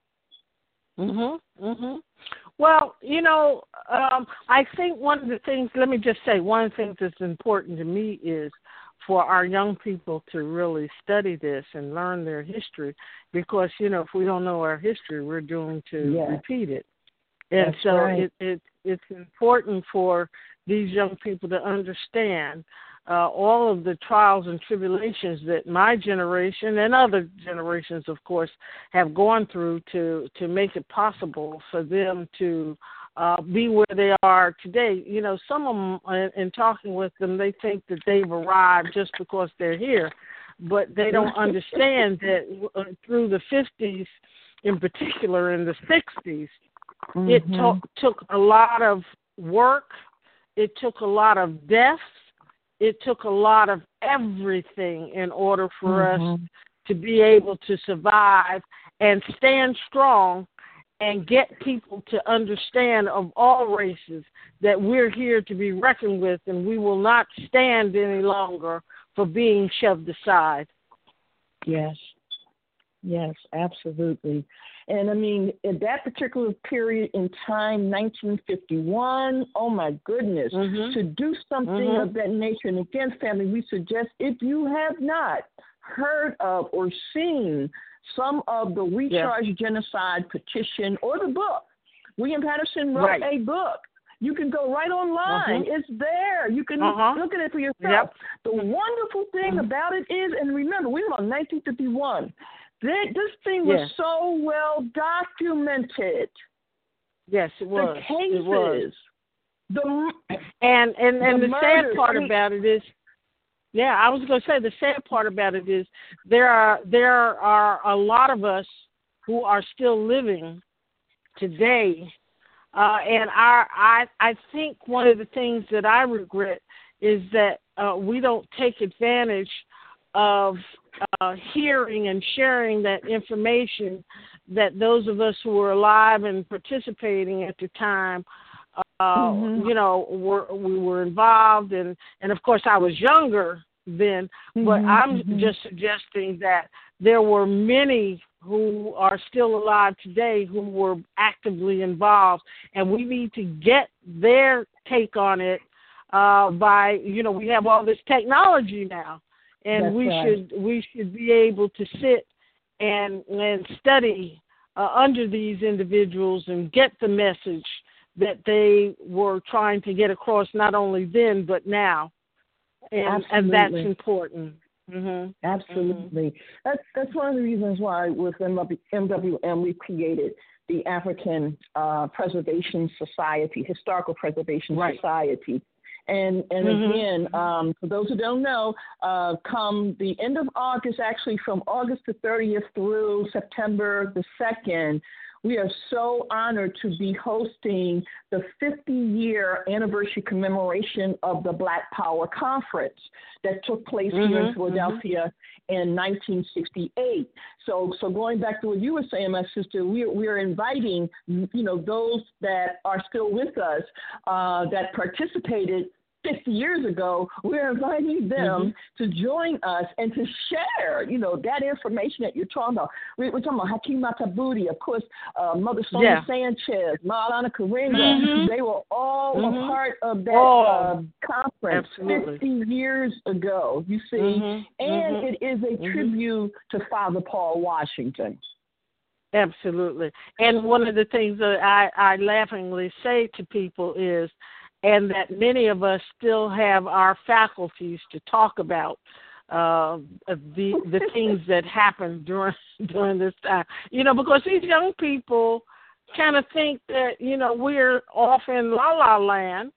Mm-hmm, mm-hmm. Well, you know, um, I think one of the things, let me just say, one of the things that's important to me is for our young people to really study this and learn their history because, you know, if we don't know our history, we're doomed to yes. repeat it. And That's so right. it, it, it's important for these young people to understand uh, all of the trials and tribulations that my generation and other generations, of course, have gone through to, to make it possible for them to Uh, be where they are today. You know, some of them, in, in talking with them, they think that they've arrived just because they're here, but they don't understand that uh, through the fifties, in particular in the sixties, mm-hmm. it to- took a lot of work, it took a lot of deaths, it took a lot of everything in order for mm-hmm. us to be able to survive and stand strong and get people to understand of all races that we're here to be reckoned with and we will not stand any longer for being shoved aside. Yes, yes, absolutely. And I mean, in that particular period in time, nineteen fifty-one, oh my goodness, mm-hmm. to do something mm-hmm. of that nature. And again, family, we suggest if you have not heard of or seen some of the We Charge yeah. Genocide petition or the book. William Patterson wrote right. a book. You can go right online. Uh-huh. It's there. You can uh-huh. look at it for yourself. Yep. The wonderful thing mm-hmm. about it is, and remember, we were on nineteen fifty-one. This thing was yes. so well documented. Yes, it was. The cases. It was. The, and and, and the, the sad part I mean, about it is, yeah, I was going to say the sad part about it is there are there are a lot of us who are still living today, uh, and our, I I think one of the things that I regret is that uh, we don't take advantage of uh, hearing and sharing that information that those of us who were alive and participating at the time. Uh, mm-hmm. You know, we're, we were involved, and, and of course I was younger then, but mm-hmm. I'm mm-hmm. just suggesting that there were many who are still alive today who were actively involved, and we need to get their take on it uh, by, you know, we have all this technology now, and That's we right. should we should be able to sit and and study uh, under these individuals and get the message that they were trying to get across, not only then but now, and and that's important. Mm-hmm. Absolutely. Mm-hmm. That's that's one of the reasons why with M W M we created the African uh, Preservation Society, Historical Preservation right. Society. And and mm-hmm. again, um, for those who don't know, uh, come the end of August, actually from August the thirtieth through September the second, we are so honored to be hosting the fifty-year anniversary commemoration of the Black Power Conference that took place mm-hmm. here in Philadelphia mm-hmm. in nineteen sixty-eight. So, so going back to what you were saying, my sister, we we are inviting, you know, those that are still with us uh, that participated fifty years ago, we're inviting them mm-hmm. to join us and to share, you know, that information that you're talking about. We, we're talking about Hakeem Matabuti, of course, uh, Mother Sonia yeah. Sanchez, Maulana Karenga. Mm-hmm. They were all mm-hmm. a part of that oh, uh, conference absolutely. fifty years ago, you see. Mm-hmm. And mm-hmm. it is a mm-hmm. tribute to Father Paul Washington. Absolutely. And one of the things that I, I laughingly say to people is, and that many of us still have our faculties to talk about uh, the the things that happened during during this time. You know, because these young people kind of think that, you know, we're off in La La Land,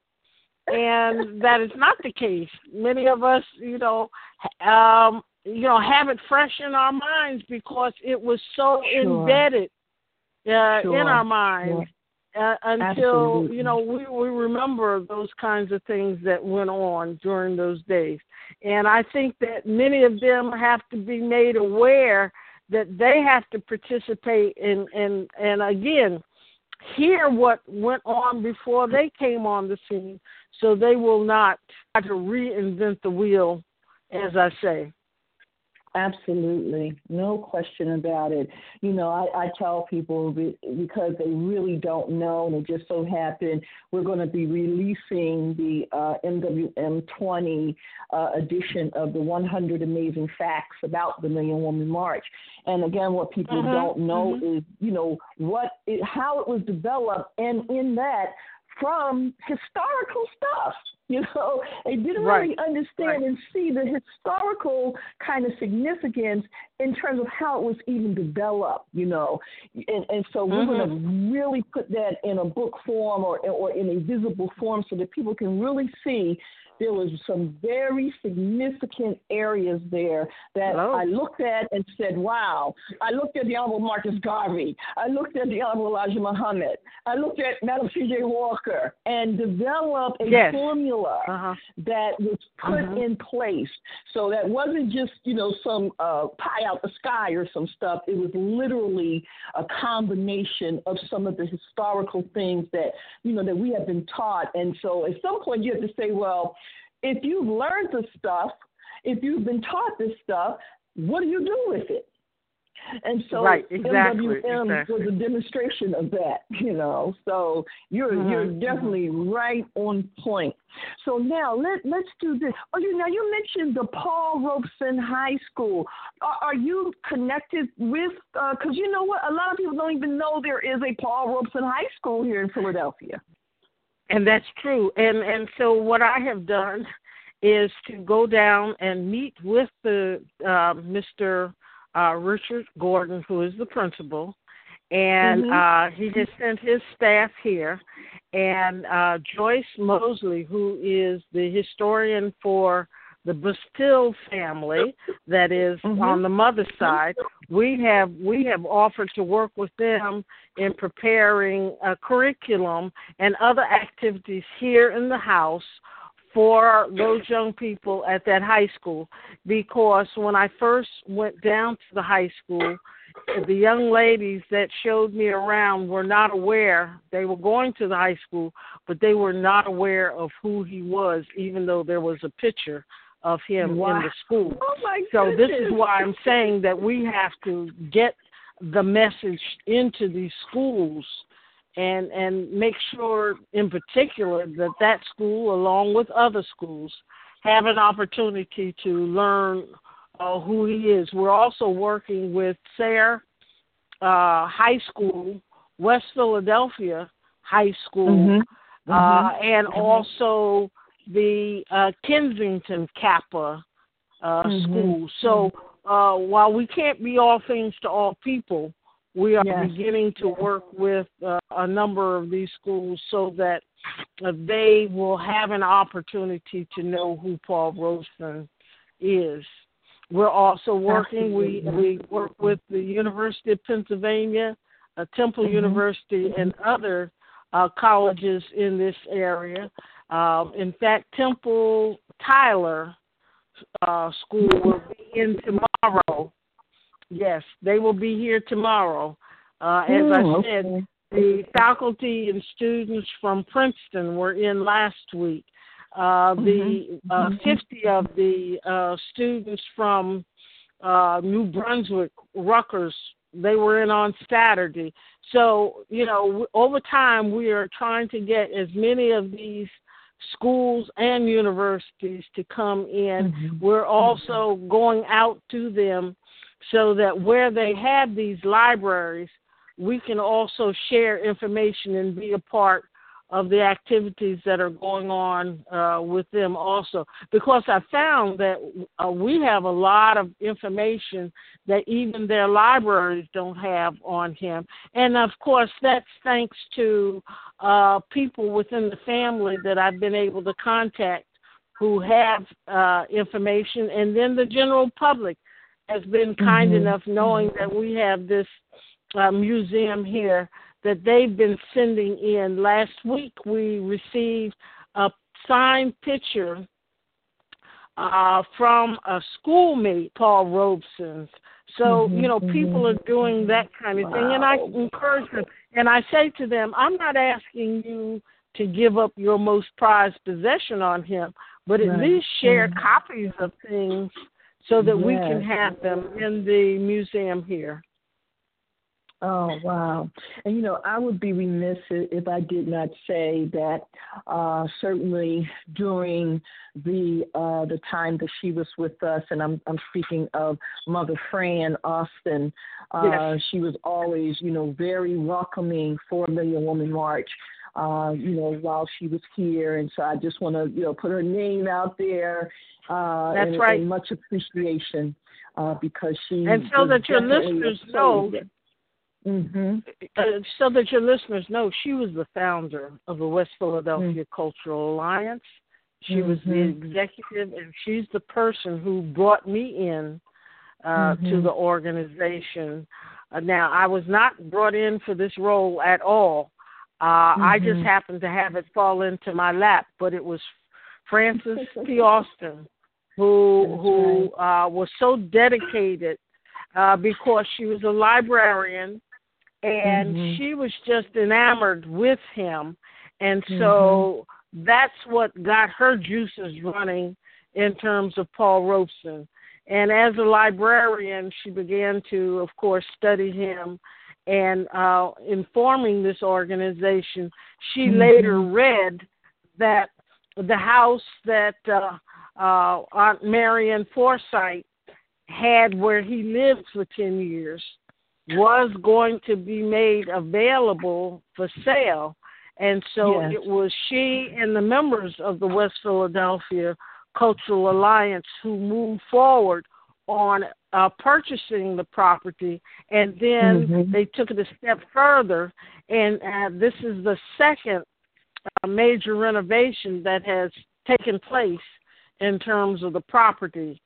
and that is not the case. Many of us, you know, um, you know, have it fresh in our minds because it was so sure. embedded uh, sure. in our minds. Sure. Uh, until, Absolutely. you know, we, we remember those kinds of things that went on during those days. And I think that many of them have to be made aware that they have to participate in, in and again, hear what went on before they came on the scene so they will not try to reinvent the wheel, as I say. Absolutely. No question about it. You know, I, I tell people because they really don't know, and it just so happened, we're going to be releasing the uh, M W M twenty uh, edition of the one hundred Amazing Facts about the Million Woman March. And again, what people mm-hmm. don't know mm-hmm. is, you know, what it, how it was developed, and in that, from historical stuff. You know, they didn't right. really understand right. and see the historical kind of significance in terms of how it was even developed, you know. And, and so we're mm-hmm. going to really put that in a book form or, or in a visible form so that people can really see there was some very significant areas there that Hello. I looked at and said, wow. I looked at the Honorable Marcus Garvey. I looked at the Honorable Elijah Muhammad. I looked at Madam C J Walker and developed a yes. formula uh-huh. that was put uh-huh. in place. So that wasn't just, you know, some uh, pie out the sky or some stuff. It was literally a combination of some of the historical things that, you know, that we have been taught. And so at some point you have to say, well, if you've learned this stuff, if you've been taught this stuff, what do you do with it? And so right, exactly, M W M exactly. was a demonstration of that, you know. So you're mm-hmm. you're definitely mm-hmm. right on point. So now let let's do this. Oh, you now you mentioned the Paul Robeson High School. Are, are you connected with? Because uh, you know what, a lot of people don't even know there is a Paul Robeson High School here in Philadelphia. And that's true. And and so what I have done is to go down and meet with the uh, Mister Uh, Richard Gordon, who is the principal, and mm-hmm. uh, he has sent his staff here, and uh, Joyce Mosley, who is the historian for the Bastille family, that is mm-hmm. on the mother's side. We have we have offered to work with them in preparing a curriculum and other activities here in the house for those young people at that high school, because when I first went down to the high school, the young ladies that showed me around were not aware. They were going to the high school, but they were not aware of who he was, even though there was a picture of him wow. in the school. Oh my so goodness. This is why I'm saying that we have to get the message into these schools and and make sure in particular that that school, along with other schools, have an opportunity to learn uh, who he is. We're also working with Sayre uh, High School, West Philadelphia High School, Mm-hmm. uh, Mm-hmm. and also the uh, Kensington Kappa uh, Mm-hmm. School. So uh, while we can't be all things to all people, we are Yes. beginning to work with uh, a number of these schools so that uh, they will have an opportunity to know who Paul Robeson is. We're also working, we, we work with the University of Pennsylvania, uh, Temple Mm-hmm. University, and other uh, colleges in this area. Uh, in fact, Temple Tyler uh, School will be in tomorrow. Yes, they will be here tomorrow. Uh, as Mm, I okay. said, the faculty and students from Princeton were in last week. Uh, the uh, fifty of the uh, students from uh, New Brunswick, Rutgers, they were in on Saturday. So, you know, over time we are trying to get as many of these schools and universities to come in. Mm-hmm. We're also going out to them so that where they have these libraries, we can also share information and be a part of the activities that are going on uh, with them also. Because I found that uh, we have a lot of information that even their libraries don't have on him. And, of course, that's thanks to uh, people within the family that I've been able to contact who have uh, information, and then the general public has been kind Mm-hmm. enough, knowing that we have this uh, museum here, that they've been sending in. Last week we received a signed picture uh, from a schoolmate, Paul Robeson's. So, Mm-hmm. you know, people are doing that kind of Wow. thing, and I encourage them. And I say to them, I'm not asking you to give up your most prized possession on him, but at Right. least share Mhm. copies of things so that we can Yes. have them in the museum here. Oh, wow. And, you know, I would be remiss i- if I did not say that uh, certainly during the uh, the time that she was with us, and I'm I'm speaking of Mother Fran Austin, uh, Yes. she was always, you know, very welcoming for Million Woman March, uh, you know, while she was here. And so I just want to, you know, put her name out there. Uh, That's and, right. and much appreciation uh, because she And so was that your definitely a listeners know, savior. Mm-hmm. uh, so that your listeners know, she was the founder of the West Philadelphia Mm. Cultural Alliance. She was the Mhm. executive, and she's the person who brought me in uh, to Mhm. the organization. Uh, now, I was not brought in for this role at all. Uh, I just Mhm. happened to have it fall into my lap, but it was Frances P. Austin who That's who uh, was so dedicated uh, because she was a librarian, and Mhm. she was just enamored with him. And so that's what got her juices running in terms of Paul Robeson. And as a librarian, she began to, of course, study him. And uh, in forming this organization, she Mhm. later read that the house that uh, uh, Aunt Marion Forsythe had where he lived for ten years was going to be made available for sale. And so Yes. it was she and the members of the West Philadelphia Cultural Alliance who moved forward on uh, purchasing the property, and then Mhm. they took it a step further, and uh, this is the second uh, major renovation that has taken place in terms of the property.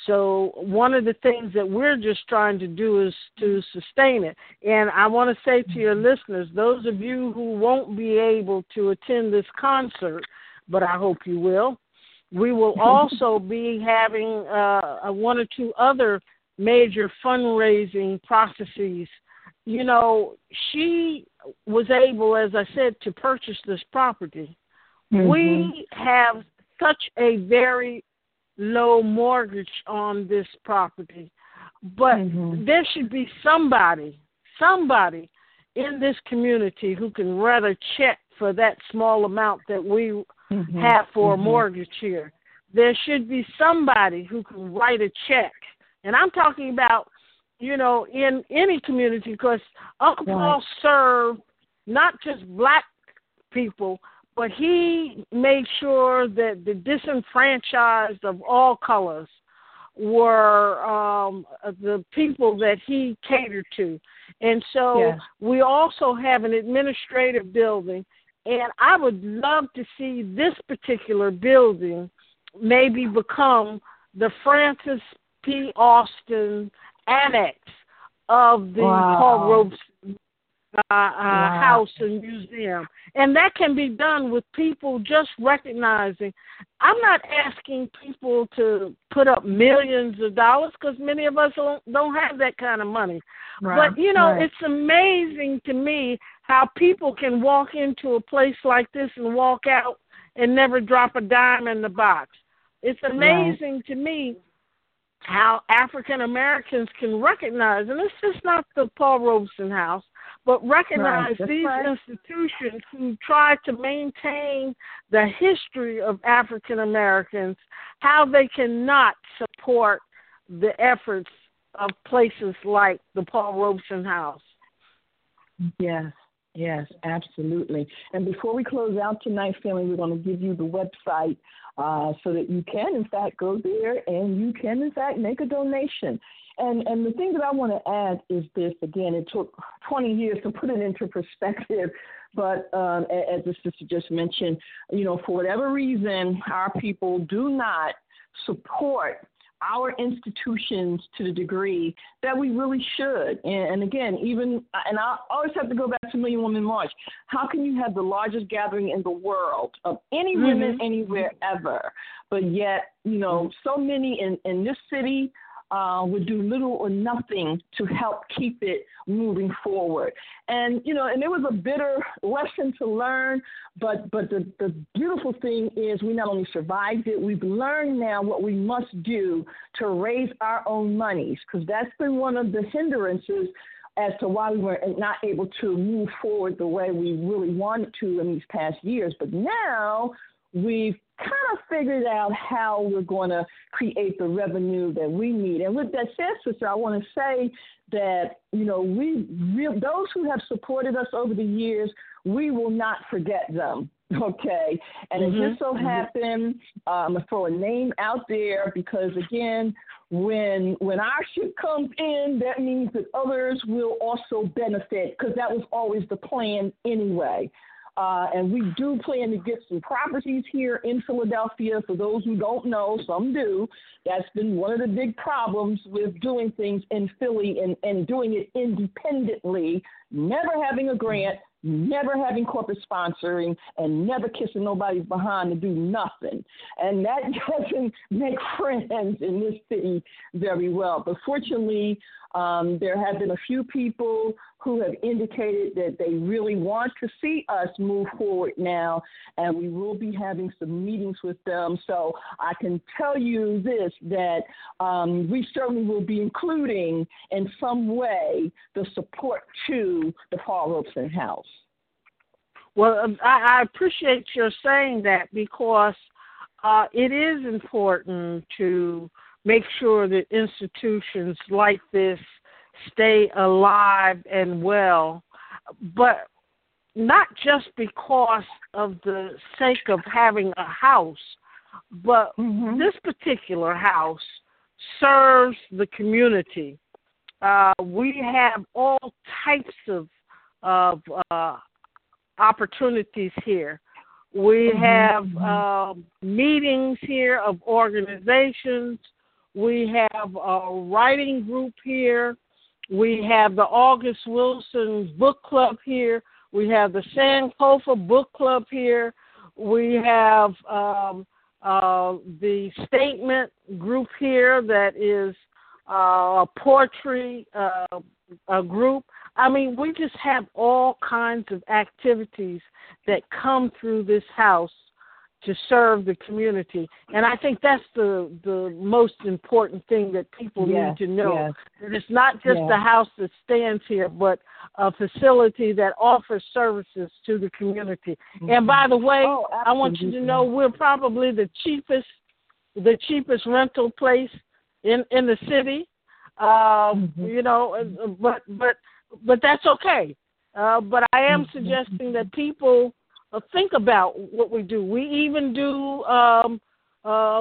So one of the things that we're just trying to do is to sustain it. And I want to say to your listeners, those of you who won't be able to attend this concert, but I hope you will, we will also be having uh, one or two other major fundraising processes. You know, she was able, as I said, to purchase this property. Mhm. We have such a very low mortgage on this property, but Mhm. there should be somebody, somebody in this community who can write a check for that small amount that we mm-hmm. have for mm-hmm. a mortgage here. There should be somebody who can write a check. And I'm talking about, you know, in any community, because Uncle right. Paul served not just black people, but he made sure that the disenfranchised of all colors were um, the people that he catered to. And so yes. we also have an administrative building, and I would love to see this particular building maybe become the Francis P. Austin Annex of the wow. Paul Robeson Uh, uh, wow. house and museum. And that can be done with people just recognizing. I'm not asking people to put up millions of dollars, because many of us don't, don't have that kind of money. Right. But, you know, right. it's amazing to me how people can walk into a place like this and walk out and never drop a dime in the box. It's amazing right. to me how African Americans can recognize, and it's just not the Paul Robeson House, but recognize right, these right. institutions who try to maintain the history of African Americans, how they cannot support the efforts of places like the Paul Robeson House. Yes, yes, absolutely. And before we close out tonight, family, we're going to give you the website uh, so that you can, in fact, go there and you can, in fact, make a donation. And and the thing that I want to add is this. Again, it took twenty years to put it into perspective, but um, as the sister just mentioned, you know, for whatever reason, our people do not support our institutions to the degree that we really should. And, and again, even, and I always have to go back to Million Woman March. How can you have the largest gathering in the world of any mm-hmm. women anywhere ever, but yet, you know, so many in, in this city Uh, would do little or nothing to help keep it moving forward. And, you know, and it was a bitter lesson to learn, but but the, the beautiful thing is we not only survived it, we've learned now what we must do to raise our own monies, because that's been one of the hindrances as to why we were not able to move forward the way we really wanted to in these past years. But now we've kind of figured out how we're going to create the revenue that we need. And with that said, sister, I want to say that, you know, we re- those who have supported us over the years, we will not forget them, okay? And mm-hmm. it just so happened, um, I'm going to throw a name out there because, again, when when our ship comes in, that means that others will also benefit, because that was always the plan anyway. Uh, and we do plan to get some properties here in Philadelphia. For those who don't know, some do. That's been one of the big problems with doing things in Philly and, and doing it independently, never having a grant, never having corporate sponsoring, and never kissing nobody's behind to do nothing. And that doesn't make friends in this city very well. But fortunately, um, there have been a few people who have indicated that they really want to see us move forward now, and we will be having some meetings with them. So I can tell you this, that um, we certainly will be including in some way the support to the Paul Robeson House. Well, I, I appreciate your saying that, because uh, it is important to make sure that institutions like this stay alive and well, but not just because of the sake of having a house, but mm-hmm. this particular house serves the community. Uh, we have all types of, of uh, opportunities here. We have uh, meetings here of organizations. We have a writing group here. We have the August Wilson Book Club here. We have the Sankofa Book Club here. We have um, uh, the Statement group here that is uh, a poetry uh, a group. I mean, we just have all kinds of activities that come through this house, to serve the community. And I think that's the, the most important thing that people yes, need to know. Yes. That it's not just yes. the house that stands here, but a facility that offers services to the community. Mm-hmm. And by the way, oh, I want you to know we're probably the cheapest, the cheapest rental place in, in the city. Um, mm-hmm. You know, but but but that's okay. Uh, but I am mm-hmm. suggesting that people uh, think about what we do. We even do um, uh,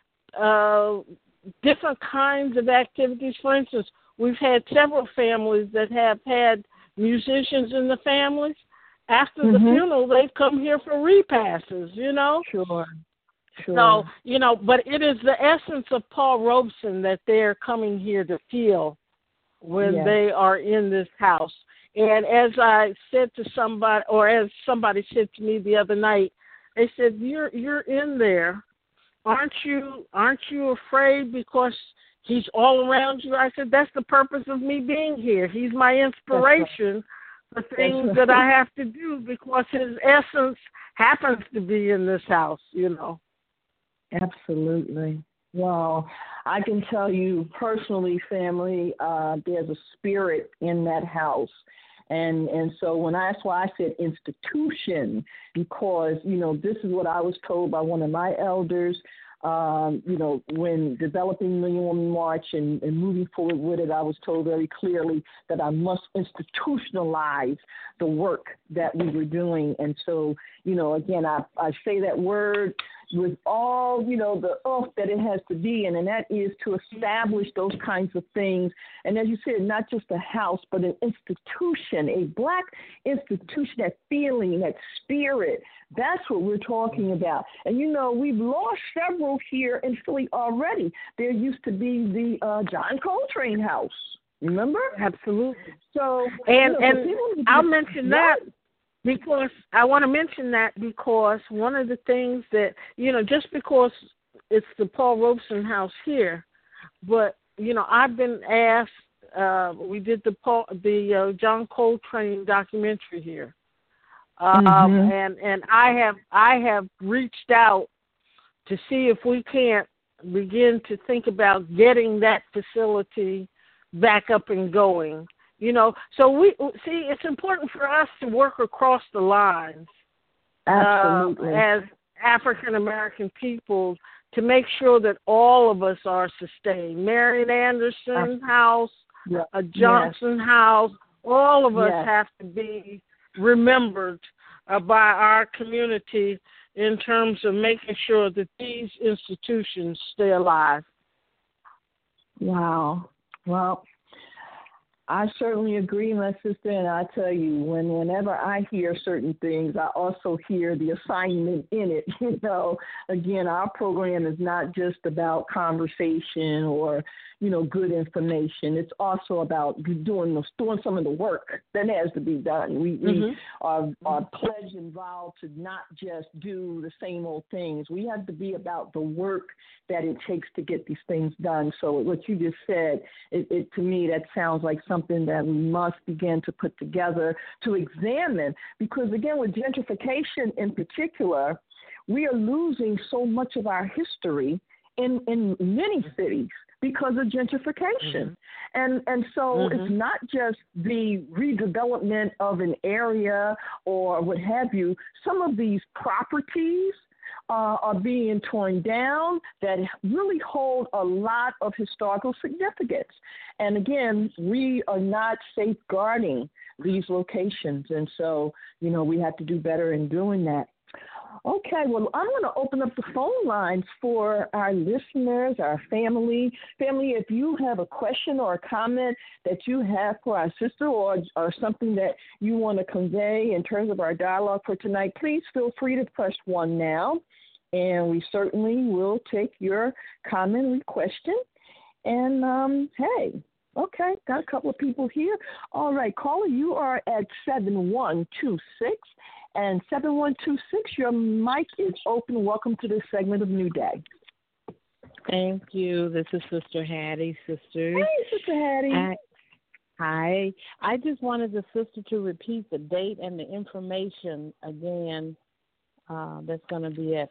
uh, different kinds of activities. For instance, we've had several families that have had musicians in the families. After mm-hmm. the funeral, they've come here for repasses, you know? Sure. Sure. So, you know, but it is the essence of Paul Robeson that they're coming here to feel when yes. they are in this house. And as I said to somebody, or as somebody said to me the other night, they said, "You're you're in there, aren't you? Aren't you afraid because he's all around you?" I said, "That's the purpose of me being here. He's my inspiration right. for things right. that I have to do because his essence happens to be in this house, you know." Absolutely. Well, I can tell you personally, family, uh, there's a spirit in that house. And and so when I, that's why I said institution, because, you know, this is what I was told by one of my elders, um, you know, when developing Million Woman March and, and moving forward with it, I was told very clearly that I must institutionalize the work that we were doing. And so, you know, again, I, I say that word with all, you know, the oomph that it has to be, and, and that is to establish those kinds of things. And as you said, not just a house, but an institution, a black institution, that feeling, that spirit, that's what we're talking about. And, you know, we've lost several here in Philly already. There used to be the uh, John Coltrane House, remember? Absolutely. So, and, you know, and I'll mention that. Because I want to mention that because one of the things that, you know, just because it's the Paul Robeson House here, but, you know, I've been asked, uh, we did the Paul, the uh, John Coltrane documentary here. Um, mm-hmm. and, and I have I have reached out to see if we can't begin to think about getting that facility back up and going. You know, so we see it's important for us to work across the lines uh, as African American people to make sure that all of us are sustained. Marian Anderson uh, House, yeah. a Johnson yes. House, all of us yes. have to be remembered uh, by our community in terms of making sure that these institutions stay alive. Wow. Well, I certainly agree, my sister, and I tell you, when whenever I hear certain things, I also hear the assignment in it. You know, again, our program is not just about conversation or, you know, good information. It's also about doing doing some of the work that has to be done. We, we mm-hmm. are, are pledged and vowed to not just do the same old things. We have to be about the work that it takes to get these things done. So what you just said, it, it to me, that sounds like something that we must begin to put together to examine. Because, again, with gentrification in particular, we are losing so much of our history in, in many cities because of gentrification. Mm-hmm. And and so mm-hmm. it's not just the redevelopment of an area or what have you. Some of these properties uh, are being torn down that really hold a lot of historical significance. And again, we are not safeguarding these locations. And so, you know, we have to do better in doing that. Okay, well, I'm going to open up the phone lines for our listeners, our family. Family, if you have a question or a comment that you have for our sister or, or something that you want to convey in terms of our dialogue for tonight, please feel free to press one now, and we certainly will take your comment and question. And, um, hey, okay, got a couple of people here. All right, caller, you are at seven one two six. And seven one two six, your mic is open. Welcome to this segment of New Day. Thank you. This is Sister Hattie, sisters. Hey, Sister Hattie. I, hi. I just wanted the sister to repeat the date and the information again. Uh, that's going to be at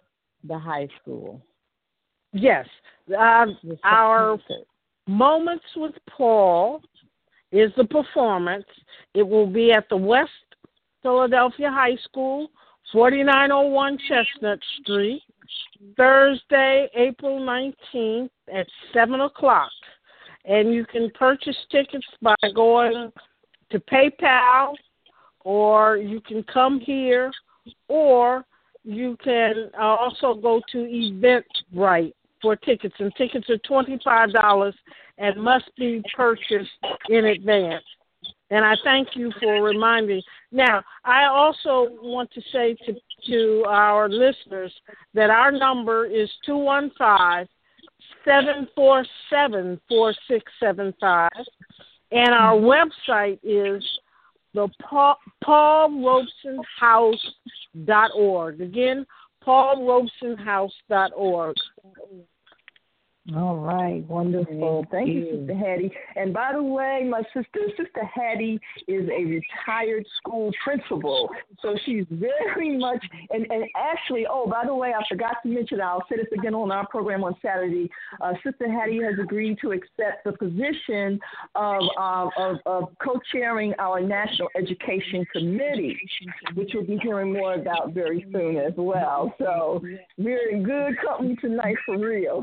the high school. Yes. Uh, our Moments with Paul is the performance. It will be at the West Philadelphia High School, forty-nine oh one Chestnut Street, Thursday, April nineteenth at seven o'clock. And you can purchase tickets by going to PayPal, or you can come here, or you can uh, also go to Eventbrite for tickets. And tickets are twenty-five dollars and must be purchased in advance. And I thank you for reminding. Now, I also want to say to, to our listeners that our number is two one five, seven four seven, four six seven five, and our website is the Paul, Paul Robeson House dot org. Again, Paul Robeson House dot org. All right, wonderful. Thank, Thank you, you, Sister Hattie. And by the way, my sister, Sister Hattie, is a retired school principal. So she's very much, and, and actually, oh, by the way, I forgot to mention, I'll say this again on our program on Saturday, uh, Sister Hattie has agreed to accept the position of, uh, of, of co-chairing our National Education Committee, which we'll be hearing more about very soon as well. So we're in good company tonight for real.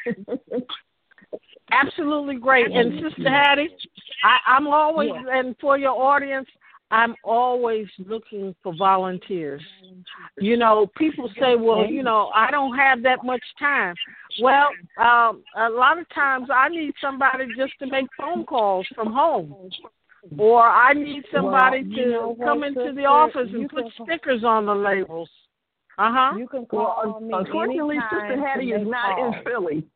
Absolutely great. And Sister Hattie, I, I'm always, yeah. and for your audience, I'm always looking for volunteers. You know, people say, well, you know, I don't have that much time. Well, um, a lot of times I need somebody just to make phone calls from home. Or I need somebody well, to know, come into sister, the office and put stickers on the labels. Uh-huh. You can call well, me unfortunately, Sister Hattie is not call. in Philly.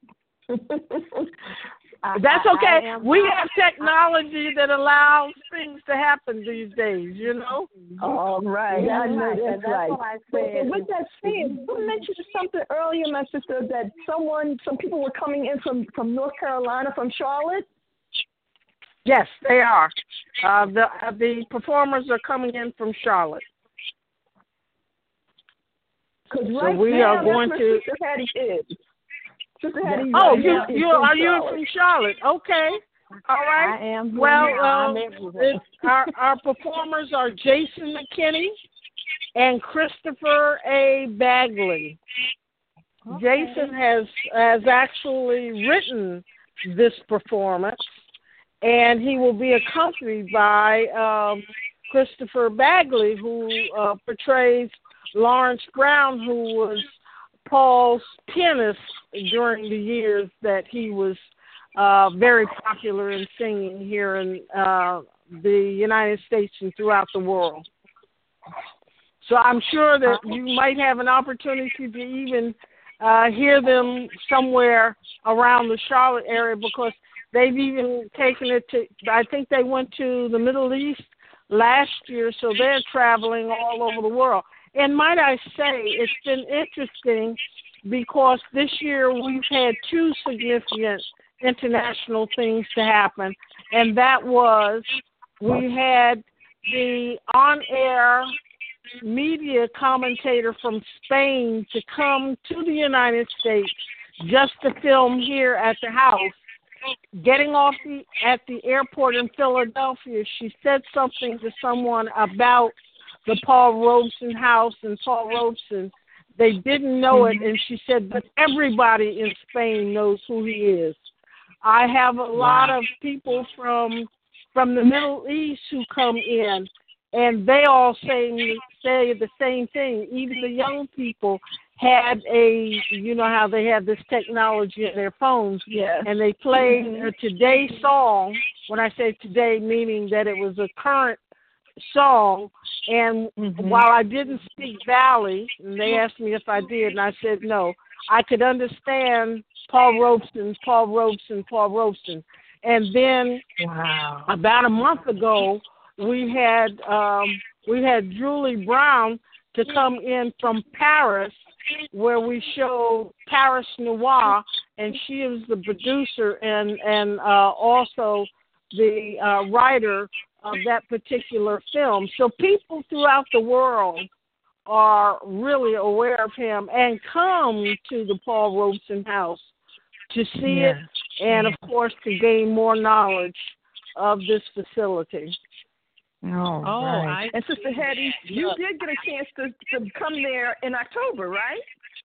That's okay. We have technology that allows things to happen these days, you know? All right. Yeah, I know that's, that's right. right. So with that said, you mentioned something earlier, my sister, that someone, some people were coming in from, from North Carolina, from Charlotte? Yes, they are. Uh, the, uh, the performers are coming in from Charlotte. Right so we now, are going that's to. Sister Hattie is. Sister Hattie. Oh, right you you are you from Charlotte? Okay, all right. I am. Well, um, it, our our performers are Jason McKinney and Christopher A. Bagley. Okay. Jason has has actually written this performance, and he will be accompanied by um, Christopher Bagley, who uh, portrays Lawrence Brown, who was Paul's pianist during the years that he was uh, very popular in singing here in uh, the United States and throughout the world. So I'm sure that you might have an opportunity to even uh, hear them somewhere around the Charlotte area, because they've even taken it to, I think they went to the Middle East last year, so they're traveling all over the world. And might I say, it's been interesting because this year we've had two significant international things to happen, and that was we had the on-air media commentator from Spain to come to the United States just to film here at the house. Getting off the, at the airport in Philadelphia, she said something to someone about the Paul Robeson House and Paul Robeson. They didn't know it, and she said, but everybody in Spain knows who he is. I have a lot of people from from the Middle East who come in, and they all say say the same thing. Even the young people had a, you know how they have this technology in their phones, yeah. and they played a Today song. When I say today, meaning that it was a current song, and mm-hmm. while I didn't speak Valley, and they asked me if I did, and I said no, I could understand Paul Robeson, Paul Robeson, Paul Robeson. And then wow. about a month ago, we had um, we had Julie Brown to come in from Paris, where we showed Paris Noir, and she is the producer and and uh, also the uh, writer of that particular film. So people throughout the world are really aware of him and come to the Paul Robeson House to see Yes. it and, of course, to gain more knowledge of this facility. Oh, Oh, right. and Sister Hetty, you did get a chance to, to come there in October, right?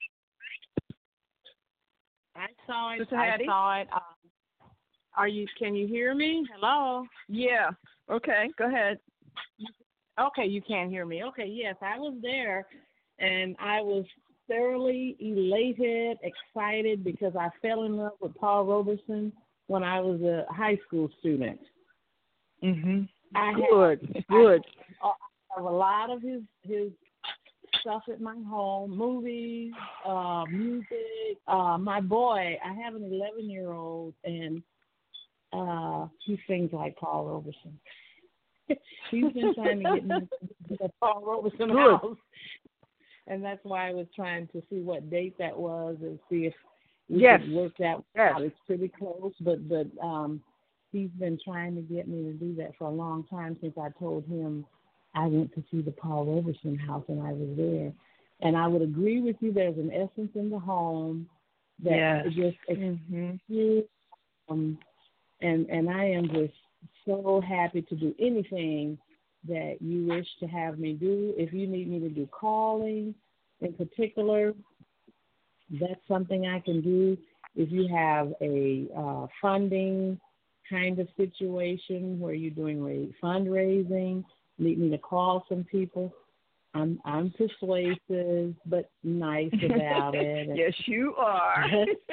I saw it. Sister I Hattie? saw it. Um, are you? Can you hear me? Hello. Yeah. Okay, go ahead. Okay, you can't hear me. Okay, yes, I was there, and I was thoroughly elated, excited because I fell in love with Paul Robeson when I was a high school student. Mhm. I have, Good, good. I have a lot of his his stuff at my home, movies, uh, music. Uh, my boy, I have an eleven-year-old, and uh, he sings like Paul Robeson. He's been trying to get me to the Paul Robeson Good. house, and that's why I was trying to see what date that was and see if we Yes. could work that Yes. out. It's pretty close, but but um, he's been trying to get me to do that for a long time since I told him I went to see the Paul Robeson house and I was there. And I would agree with you. There's an essence in the home that Yes. just Mhm. you, um, and and I am just so happy to do anything that you wish to have me do. If you need me to do calling in particular, that's something I can do. If you have a uh, funding kind of situation where you're doing ra- fundraising, need me to call some people, I'm I'm persuasive but nice about it. Yes, you are.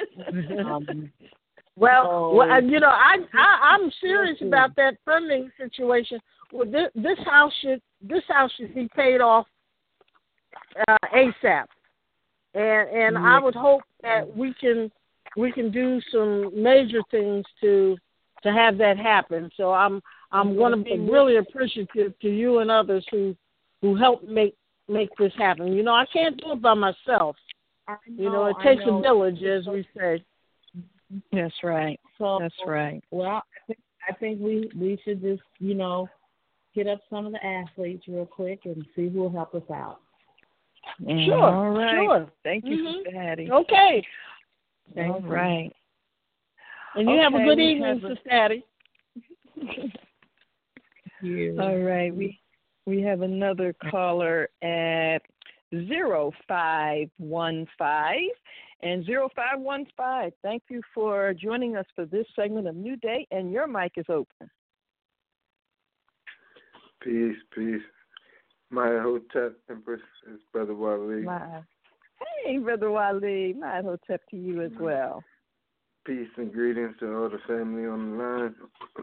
um, Well, So- well, uh, you know, I, I I'm serious about that funding situation. Well, this, this house should this house should be paid off uh, ASAP, and and I would hope that we can we can do some major things to to have that happen. So I'm I'm going to be really appreciative to you and others who who helped make make this happen. You know, I can't do it by myself. I You know, it I takes know. a village, as we say. That's right. So, That's right. Well, I think, I think we, we should just, you know, hit up some of the athletes real quick and see who will help us out. Sure, All right. sure. Thank you, Mhm. Sister Hattie. Okay. Thank All you. right. And you have a Okay, good we evening, have a- Sister Hattie. All right. We we have another caller at zero five one five and zero five one five. Thank you for joining us for this segment of New Day, and your mic is open. Peace, peace. My Hotep Empress is Brother Wale. My, hey, Brother Wale. My hotep to you as well. Peace and greetings to all the family on the line.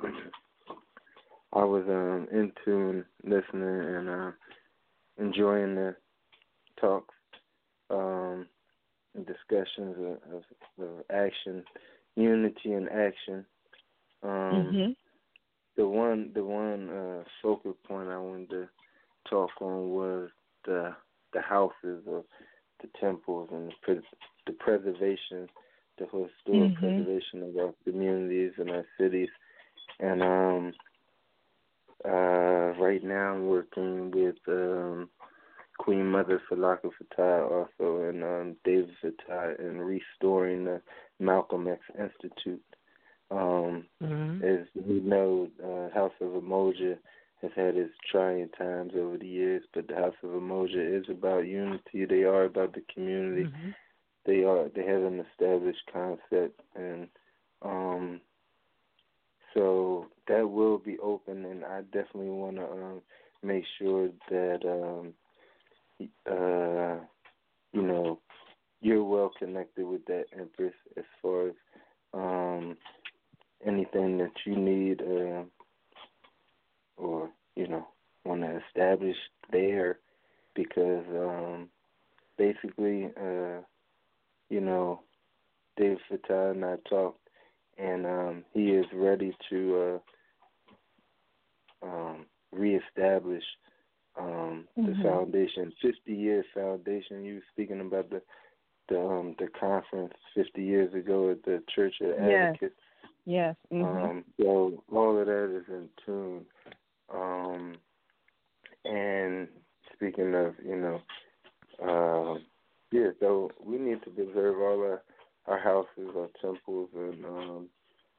I was um, in tune, listening, and uh, enjoying the talks, um, and discussions of, of, of action, unity and action. Um, Mm-hmm. The one, the one uh, focal point I wanted to talk on was the the houses of the temples and the, pres- the preservation, the historic Mhm. preservation of our communities and our cities. And um, uh, right now I'm working with um, Queen Mother Falaka Fatai also and um, David Fatai in restoring the Malcolm X Institute. Um, Mm-hmm. As we know, uh, House of Umoja has had its trying times over the years, but the House of Umoja is about unity. They are about the community. Mm-hmm. They are. They have an established concept, and um, so that will be open. And I definitely want to um, make sure that um, uh, you know you're well connected with that, Empress, as far as um, anything that you need uh, or, you know, want to establish there, because um, basically, uh, you know, David Fattah and I talked, and um, he is ready to uh, um, reestablish um, the Mhm. foundation, fifty-year foundation. You were speaking about the the, um, the conference fifty years ago at the Church of Yes. Advocates. Yes. Mm-hmm. Um, so all of that is in tune. Um, and speaking of, you know, continue to preserve all our, our houses, our temples, and um,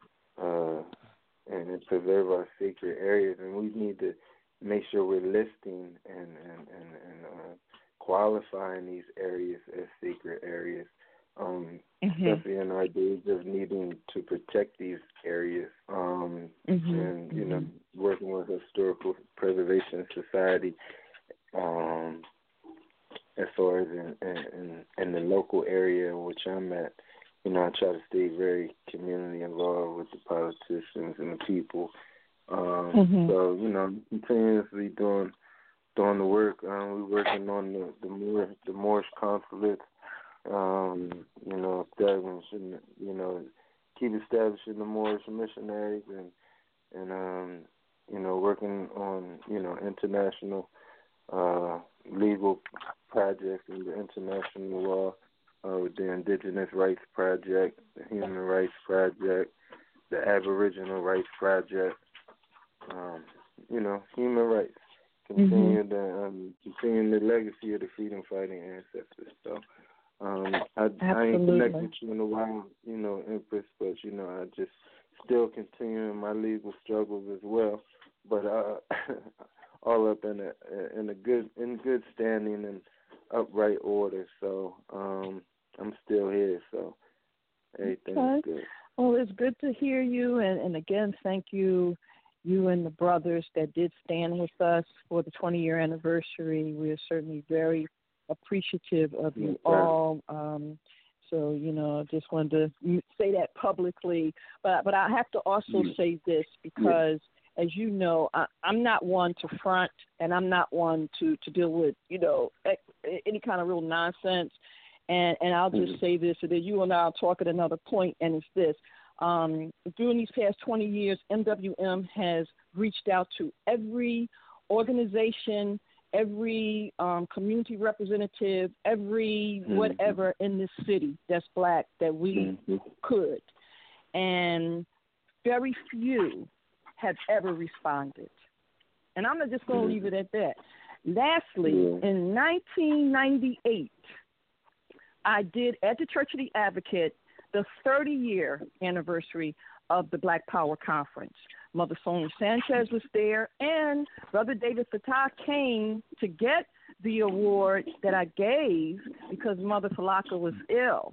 uh, and, and preserve our sacred areas. And we need to make sure we're listing and and and, and uh, qualifying these areas as sacred areas, um, mm-hmm. especially in our days of needing to protect these areas. Um, mm-hmm. And you know, working with Historical Preservation Society. Um, as far as in, in, in the local area in which I'm at, you know, I try to stay very community involved with the politicians and the people. Um, mm-hmm. So, you know, continuously doing doing the work. Um, we're working on the the, Moor, the Moorish consulate. Um, you know, establishing, you know, keep establishing the Moorish missionaries, and and um, you know, working on, you know, international uh, legal projects in the international law, uh, with the Indigenous Rights Project, the Human Rights Project, the Aboriginal Rights Project. Um, you know, human rights. Continue mm-hmm. the um, continue the legacy of the freedom fighting ancestors. So, um, I, I ain't connected with you in a while, you know, Empress, but you know, I just still continuing my legal struggles as well. But uh, all up in a in a good in good standing and upright order. So um, I'm still here. So everything's okay. Good. Well, it's good to hear you, and, and again, thank you, you and the brothers that did stand with us for the twenty-year anniversary. We are certainly very appreciative of you yes, all. Um, so, you know, I just wanted to say that publicly. But but I have to also yes. say this because, yes. as you know, I, I'm not one to front, and I'm not one to, to deal with, you know, any kind of real nonsense. And and I'll just mm-hmm. say this, so that you and I will talk at another point, and it's this. Um, during these past twenty years, M W M has reached out to every organization, every um, community representative, every mm-hmm. whatever in this city that's black that we mm-hmm. could. And very few have ever responded. And I'm just going to mm-hmm. leave it at that. Lastly, mm-hmm. in nineteen ninety-eight, I did at the Church of the Advocate the thirty-year anniversary of the Black Power Conference. Mother Sonia Sanchez was there, and Brother David Fatah came to get the award that I gave because Mother Falaka was ill.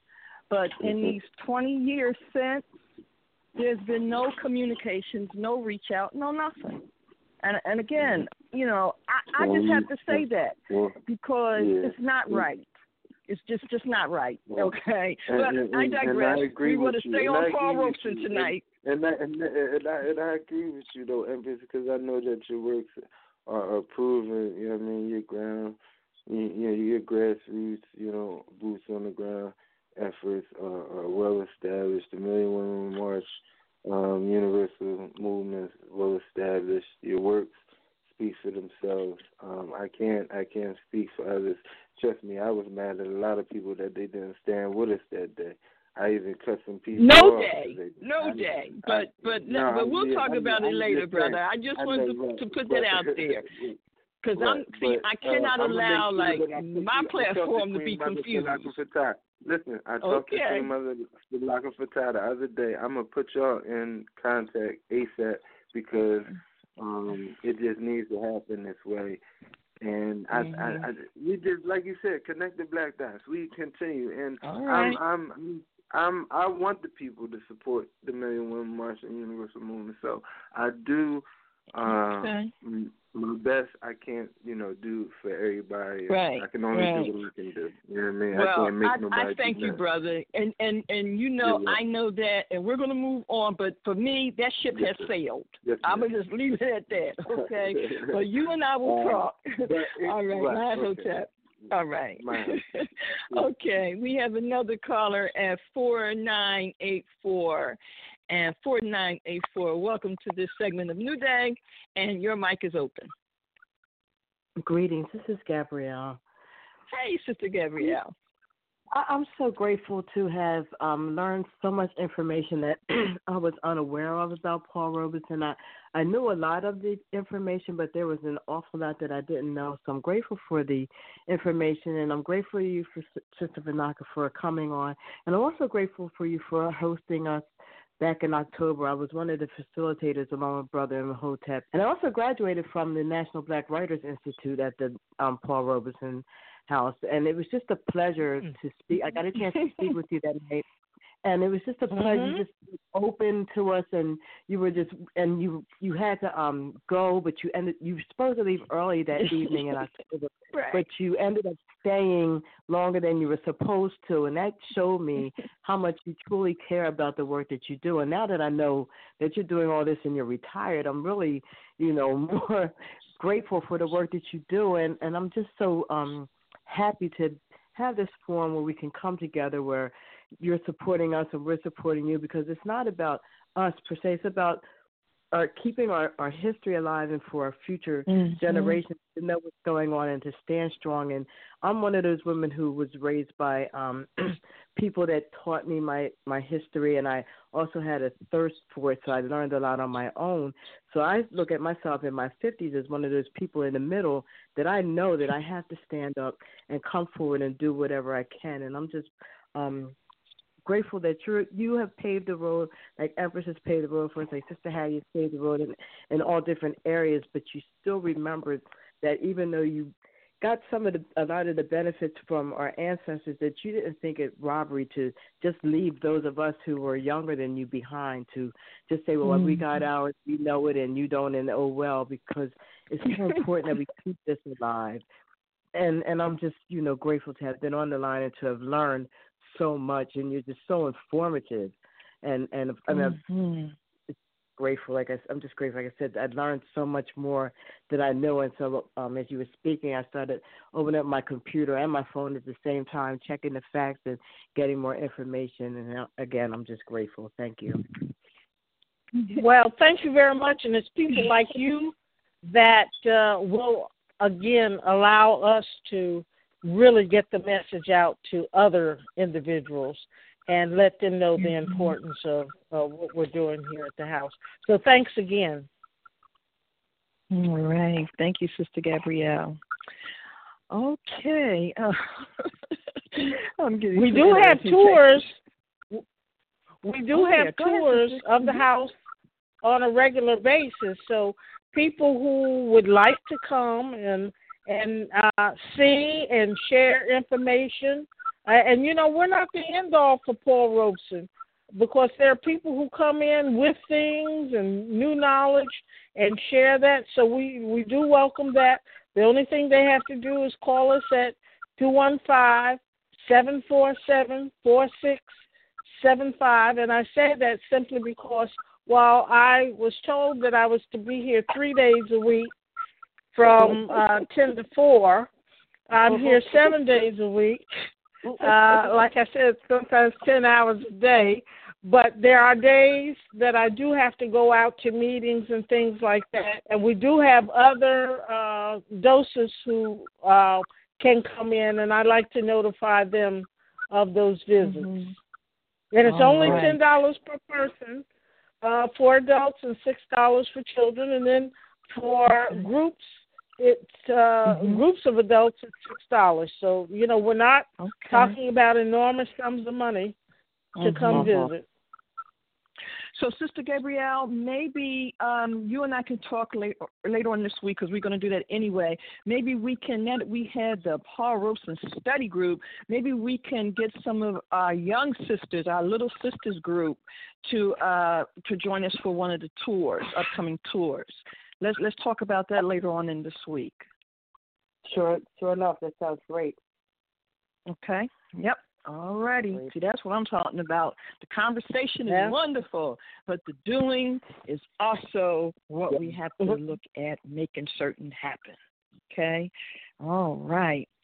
But in these twenty years since, there's been no communications, no reach out, no nothing. And and again, you know, I, I just have to say that because it's not right. It's just, just not right, okay? And, but and, I digress. I agree we want to you. stay and on Paul Robeson you. tonight. And, and, I, and, and, I, and I agree with you, though, Empress, because I know that your works are, are proven, you know what I mean, your ground, you, you know, your grassroots, you know, boots on the ground efforts are, are well established. The Million Women March, um, Universal Movements, well established. Your works speak for themselves. Um, I can't, I can't speak for others. Trust me, I was mad at a lot of people that they didn't stand with us that day. I even cut some people no off. Day. They, no I, day. I, but but no, but we'll yeah, talk I, about I, it later, just brother. saying. I just I wanted know, to, to put but, that out there. Because I'm see, but, I cannot uh, allow sure like you, my platform to be confused. Listen, I talked okay. to Queen Mother Falaka Fatah the other day. I'm gonna put y'all in contact ASAP because um, it just needs to happen this way. And mm-hmm. I, I, I, we just like you said, connect the black dots. We continue, and All right. I'm, I'm, I'm, I want the people to support the Million Women March and Universal Movement. So I do uh, okay. my best. I can't, you know, do for everybody. Right. I can only right. do what I can do. You know what I mean? Well, I can't make I, nobody. I thank do you, that. brother, and and and you know, yeah, I know that, and we're gonna move on. But for me, that ship yes, has sir. sailed. Yes, I'm gonna just leave it at that, okay? But you and I will uh, talk. It, All right, right, my okay. Hotep. All right. yeah. Okay, we have another caller at four nine eight four. And four nine eight four, welcome to this segment of New Day, and your mic is open. Greetings, this is Gabrielle. Hey, Sister Gabrielle. I, I'm so grateful to have um, learned so much information that I was unaware of about Paul Robeson. I, I knew a lot of the information, but there was an awful lot that I didn't know. So I'm grateful for the information, and I'm grateful to you, for Sister Vanaka, for coming on. And I'm also grateful for you for hosting us back in October. I was one of the facilitators along with Brother Imhotep. And I also graduated from the National Black Writers Institute at the um, Paul Robeson House. And it was just a pleasure to speak. I got a chance to speak with you that night. And it was just a pleasure, Mm-hmm. just open to us, and you were just, and you you had to um go, but you ended, you were supposed to leave early that evening in October, Right. but you ended up staying longer than you were supposed to, and that showed me how much you truly care about the work that you do. And now that I know that you're doing all this and you're retired, I'm really, you know, more grateful for the work that you do, and and I'm just so um happy to have this forum where we can come together, where you're supporting us and we're supporting you, because it's not about us per se. It's about our keeping our, our history alive and for our future mm-hmm. generations to know what's going on and to stand strong. And I'm one of those women who was raised by um, people that taught me my, my history, and I also had a thirst for it, so I learned a lot on my own. So I look at myself in my fifties as one of those people in the middle that I know that I have to stand up and come forward and do whatever I can. And I'm just um, grateful that you you have paved the road, like Empress has paved the road for us, like Sister Hattie has paved the road in, in all different areas, but you still remembered that even though you got some of the, a lot of the benefits from our ancestors, that you didn't think it robbery to just leave those of us who were younger than you behind, to just say, well, mm-hmm. we got ours, we know it, and you don't, and oh, well, because it's so important that we keep this alive. And and I'm just, you know, grateful to have been on the line and to have learned so much, and you're just so informative, and and I mean, mm-hmm. I'm grateful. Like I, I'm just grateful. Like I said, I learned so much more that I know, and so um, as you were speaking, I started opening up my computer and my phone at the same time, checking the facts and getting more information. And again, I'm just grateful. Thank you. Well, thank you very much, and it's people like you that uh, will again allow us to really get the message out to other individuals and let them know the importance of uh, what we're doing here at the house. So thanks again. All right. Thank you, Sister Gabrielle. Okay. Uh, I'm getting we do have tours. We do oh, have yeah. tours ahead, of the house on a regular basis. So people who would like to come and and uh, see and share information. Uh, and, you know, we're not the end all for Paul Robeson, because there are people who come in with things and new knowledge and share that. So we, we do welcome that. The only thing they have to do is call us at two one five, seven four seven, four six seven five. And I say that simply because while I was told that I was to be here three days a week, from uh, ten to four. I'm here seven days a week. Uh, like I said, sometimes ten hours a day. But there are days that I do have to go out to meetings and things like that. And we do have other uh, docents who uh, can come in, and I like to notify them of those visits. Mm-hmm. And it's All only right. ten dollars per person uh, for adults and six dollars for children. And then for groups, it's uh, mm-hmm. groups of adults at six dollars. So, you know, we're not okay. talking about enormous sums of money to mm-hmm. come visit. So, Sister Gabrielle, maybe um, you and I can talk later, later on this week, because we're going to do that anyway. Maybe we can, now that we had the Paul Robeson study group, maybe we can get some of our young sisters, our little sisters group, to uh, to join us for one of the tours, upcoming tours. Let's let's talk about that later on in this week. Sure, sure enough. That sounds great. Okay. Yep. All righty. See, that's what I'm talking about. The conversation yeah. is wonderful, but the doing is also what yeah. we have to look at, making certain happen. Okay? All right.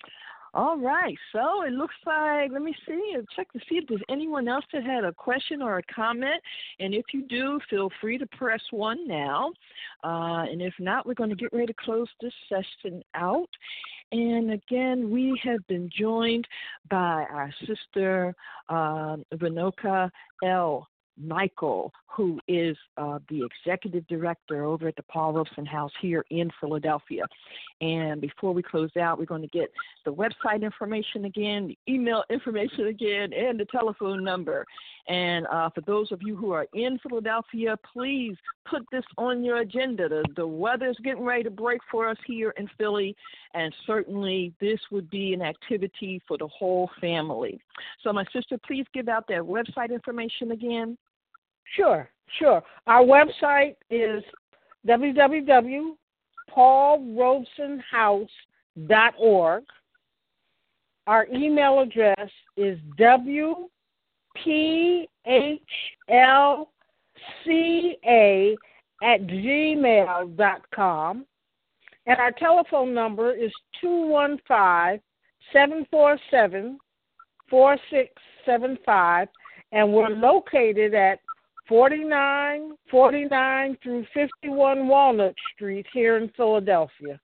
All right, so it looks like, let me see, check to see if there's anyone else that had a question or a comment. And if you do, feel free to press one now. Uh, and if not, we're going to get ready to close this session out. And again, we have been joined by our sister, uh, Vanoka L. Michael, who is uh, the executive director over at the Paul Robeson House here in Philadelphia. And before we close out, we're going to get the website information again, the email information again, and the telephone number. And uh, for those of you who are in Philadelphia, please put this on your agenda. The, the weather's getting ready to break for us here in Philly, and certainly this would be an activity for the whole family. So my sister, please give out that website information again. Sure, sure. Our website is w w w dot paul robeson house dot org. Our email address is w p h l c a at gmail dot com. And our telephone number is two one five, seven four seven, four six seven five. And we're located at forty-nine forty-nine through fifty-one Walnut Street here in Philadelphia.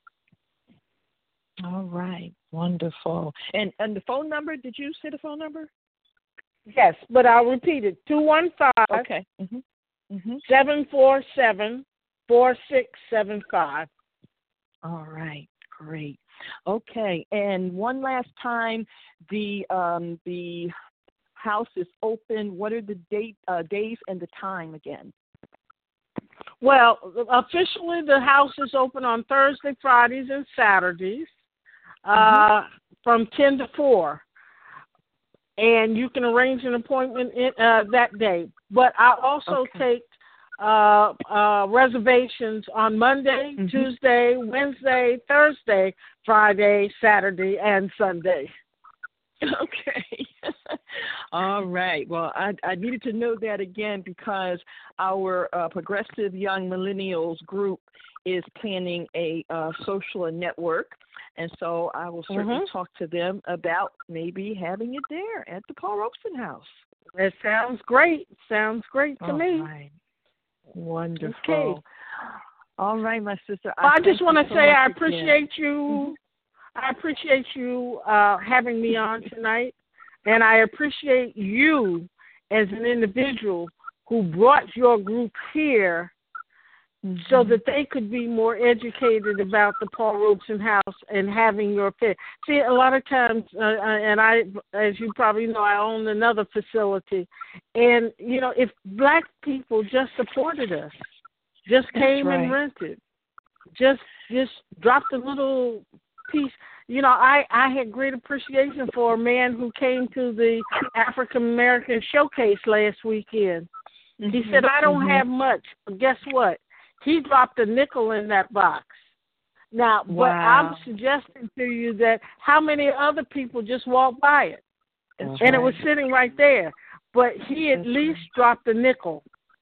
All right, wonderful. And and the phone number, did you say the phone number? Yes, but I'll repeat it, two one five, okay. mm-hmm. Mm-hmm. seven four seven, four six seven five. All right, great. Okay, and one last time, the um, the house is open. What are the date, uh, days and the time again? Well, officially the house is open on Thursday, Fridays, and Saturdays uh, mm-hmm. from ten to four. And you can arrange an appointment in, uh, that day. But I also okay. take uh, uh, reservations on Monday, mm-hmm. Tuesday, Wednesday, Thursday, Friday, Saturday, and Sunday. Okay. All right. Well, I, I needed to know that again because our uh, Progressive Young Millennials group is planning a uh, social network. And so I will certainly mm-hmm. talk to them about maybe having it there at the Paul Robeson House. It sounds great. Sounds great to All me. Right. Wonderful. Okay. All right, my sister. I, I just want to so say I again. appreciate you. I appreciate you uh, having me on tonight, and I appreciate you as an individual who brought your group here mm-hmm. so that they could be more educated about the Paul Robeson House and having your fit. See, a lot of times, uh, and I, as you probably know, I own another facility, and, you know, if black people just supported us, just came right. and rented, just just dropped a little piece. You know, I, I had great appreciation for a man who came to the African American Showcase last weekend. Mm-hmm. He said, I don't mm-hmm. have much, but guess what? He dropped a nickel in that box. Now, wow. but I'm suggesting to you that how many other people just walked by it? That's and right. it was sitting right there. But he at That's least right. dropped a nickel.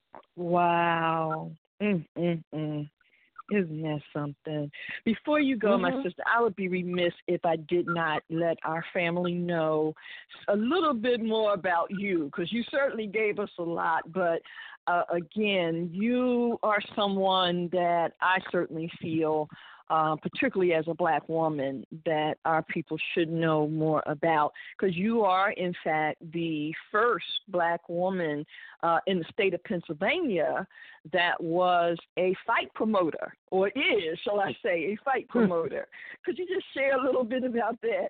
Wow. Mm-mm-mm. Isn't that something? Before you go, mm-hmm. my sister, I would be remiss if I did not let our family know a little bit more about you, because you certainly gave us a lot. But, uh, again, you are someone that I certainly feel, uh, particularly as a black woman, that our people should know more about, because you are, in fact, the first black woman uh, in the state of Pennsylvania that was a fight promoter, or is, shall I say, a fight promoter. Could you just share a little bit about that?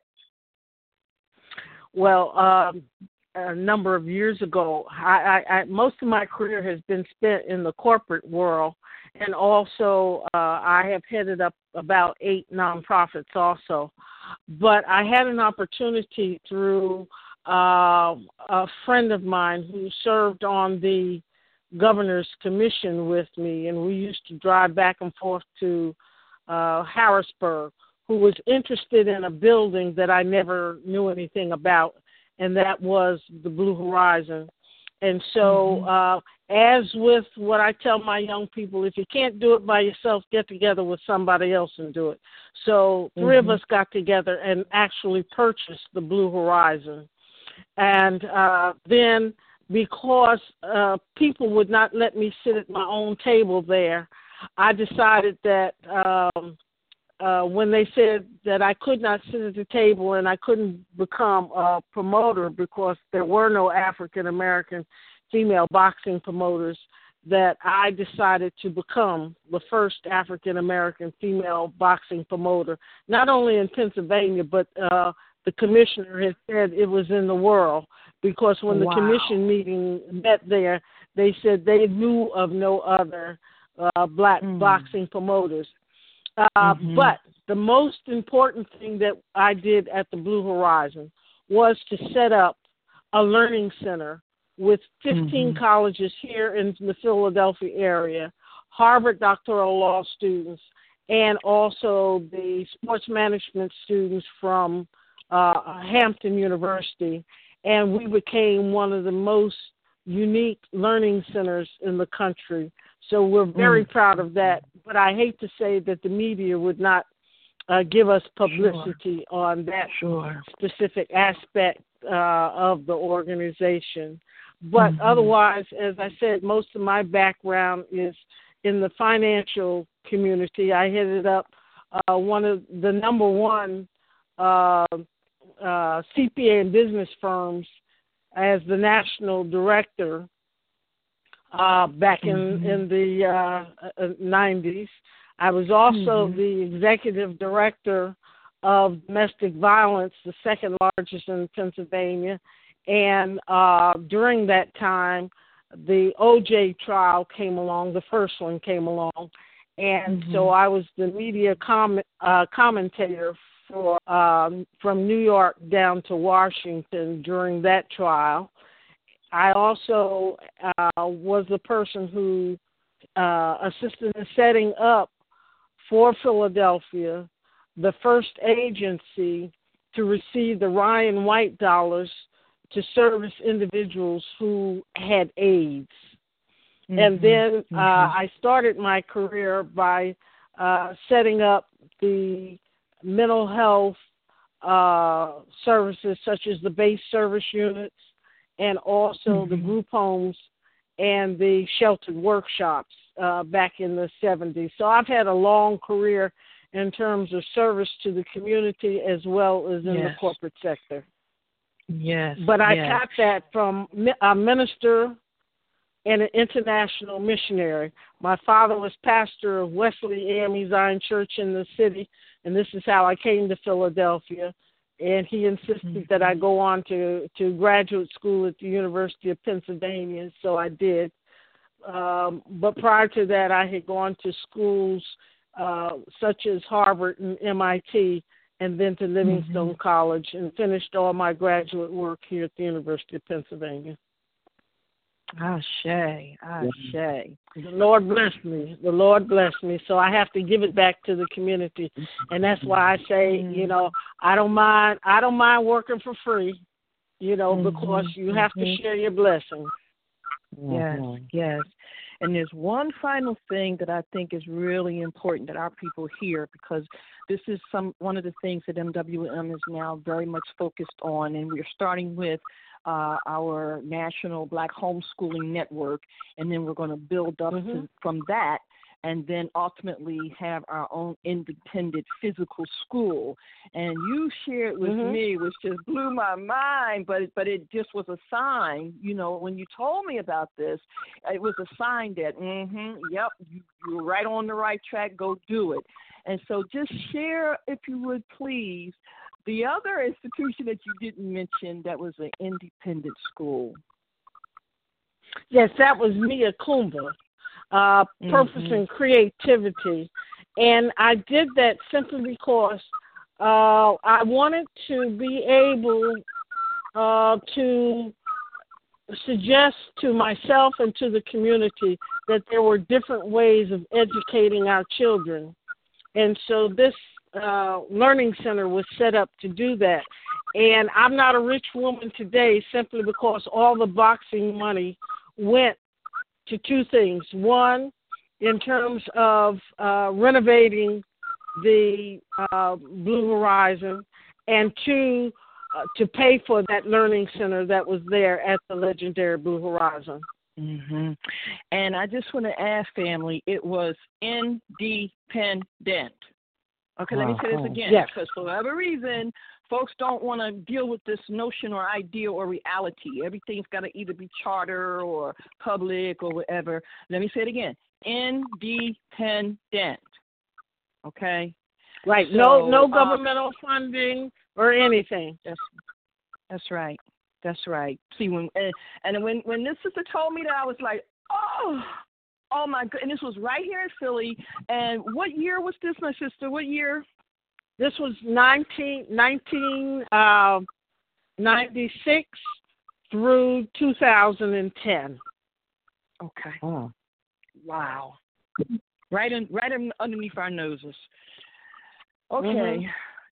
Well, um, a number of years ago, I, I, I, most of my career has been spent in the corporate world, and also uh, I have headed up about eight nonprofits also. But I had an opportunity through uh, a friend of mine who served on the governor's commission with me, and we used to drive back and forth to uh, Harrisburg, who was interested in a building that I never knew anything about, and that was the Blue Horizon. And so uh, as with what I tell my young people, if you can't do it by yourself, get together with somebody else and do it. So three mm-hmm. of us got together and actually purchased the Blue Horizon. And uh, then because uh, people would not let me sit at my own table there, I decided that um, uh, when they said that I could not sit at the table and I couldn't become a promoter because there were no African-American female boxing promoters, that I decided to become the first African-American female boxing promoter, not only in Pennsylvania, but uh, the commissioner had said it was in the world, because when the wow. commission meeting met there, they said they knew of no other uh, black mm. boxing promoters. Uh, mm-hmm. But the most important thing that I did at the Blue Horizon was to set up a learning center with fifteen mm-hmm. colleges here in the Philadelphia area, Harvard doctoral law students, and also the sports management students from uh, Hampton University. And we became one of the most unique learning centers in the country. So we're very mm-hmm. proud of that. But I hate to say that the media would not uh, give us publicity sure. on that sure. specific aspect uh, of the organization. But mm-hmm. otherwise, as I said, most of my background is in the financial community. I headed up uh, one of the number one uh, uh, C P A and business firms as the national director uh, back in, mm-hmm. in the uh, nineties. I was also mm-hmm. the executive director of domestic violence, the second largest in Pennsylvania. And uh, during that time, the O J trial came along, the first one came along. And mm-hmm. so I was the media com- uh, commentator for um, from New York down to Washington during that trial. I also uh, was the person who uh, assisted in setting up for Philadelphia the first agency to receive the Ryan White dollars to service individuals who had AIDS. Mm-hmm. And then mm-hmm. uh, I started my career by uh, setting up the mental health uh, services such as the base service units and also mm-hmm. the group homes and the sheltered workshops uh, back in the seventies. So I've had a long career in terms of service to the community as well as in yes. the corporate sector. Yes. But I yes. got that from a minister and an international missionary. My father was pastor of Wesley A M E Zion Church in the city, and this is how I came to Philadelphia. And he insisted mm-hmm. that I go on to, to graduate school at the University of Pennsylvania, so I did. Um, but prior to that, I had gone to schools uh, such as Harvard and M I T, and then to Livingstone mm-hmm. College, and finished all my graduate work here at the University of Pennsylvania. Ashe, ashe. The Lord blessed me. The Lord blessed me. So I have to give it back to the community. And that's why I say, mm-hmm. you know, I don't mind I don't mind working for free, you know, mm-hmm. because you have mm-hmm. to share your blessings. Yes, yes. And there's one final thing that I think is really important that our people hear, because this is some one of the things that M W M is now very much focused on, and we're starting with uh, our National Black Homeschooling Network, and then we're going to build up mm-hmm. to, from that, and then ultimately have our own independent physical school. And you shared with mm-hmm. me, which just blew my mind, but but it just was a sign. You know, when you told me about this, it was a sign that, mm-hmm, yep, you, you're right on the right track, go do it. And so just share, if you would please, the other institution that you didn't mention that was an independent school. Yes, that was Mia Kumba. Uh, purpose mm-hmm. and creativity. And I did that simply because uh, I wanted to be able uh, to suggest to myself and to the community that there were different ways of educating our children. And so this uh, learning center was set up to do that. And I'm not a rich woman today simply because all the boxing money went to two things. One, in terms of uh, renovating the uh, Blue Horizon, and two, uh, to pay for that learning center that was there at the legendary Blue Horizon. Mm-hmm. And I just want to ask, family, it was independent. Okay, let me say this again, yes. because for whatever reason, folks don't want to deal with this notion or idea or reality. Everything's got to either be charter or public or whatever. Let me say it again, independent. Okay? Right, So, no no um, governmental funding or anything. That's, that's right. That's right. See, when and, and when, when this sister told me that, I was like, oh, oh my God. And this was right here in Philly. And what year was this, my sister? What year? This was nineteen, nineteen uh, ninety-six through two thousand ten. Okay. Oh. Wow. Right in, right in, underneath our noses. Okay. Mm-hmm.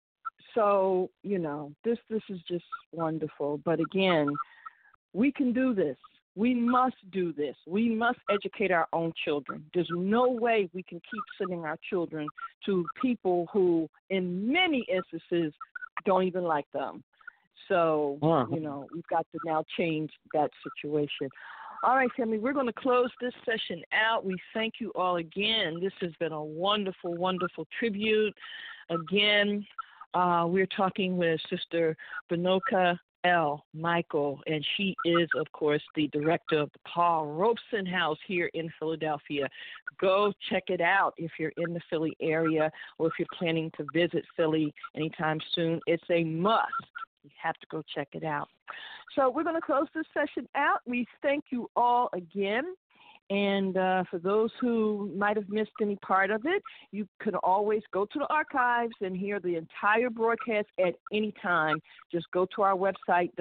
So, you know, this this is just wonderful. But again, we can do this. We must do this. We must educate our own children. There's no way we can keep sending our children to people who, in many instances, don't even like them. So, Uh-huh. you know, we've got to now change that situation. All right, family, we're going to close this session out. We thank you all again. This has been a wonderful, wonderful tribute. Again, uh, we're talking with Sister Benoka L. Michael, and she is, of course, the director of the Paul Robeson House here in Philadelphia. Go check it out if you're in the Philly area or if you're planning to visit Philly anytime soon. It's a must. You have to go check it out. So we're going to close this session out. We thank you all again. And uh, for those who might have missed any part of it, you can always go to the archives and hear the entire broadcast at any time. Just go to our website,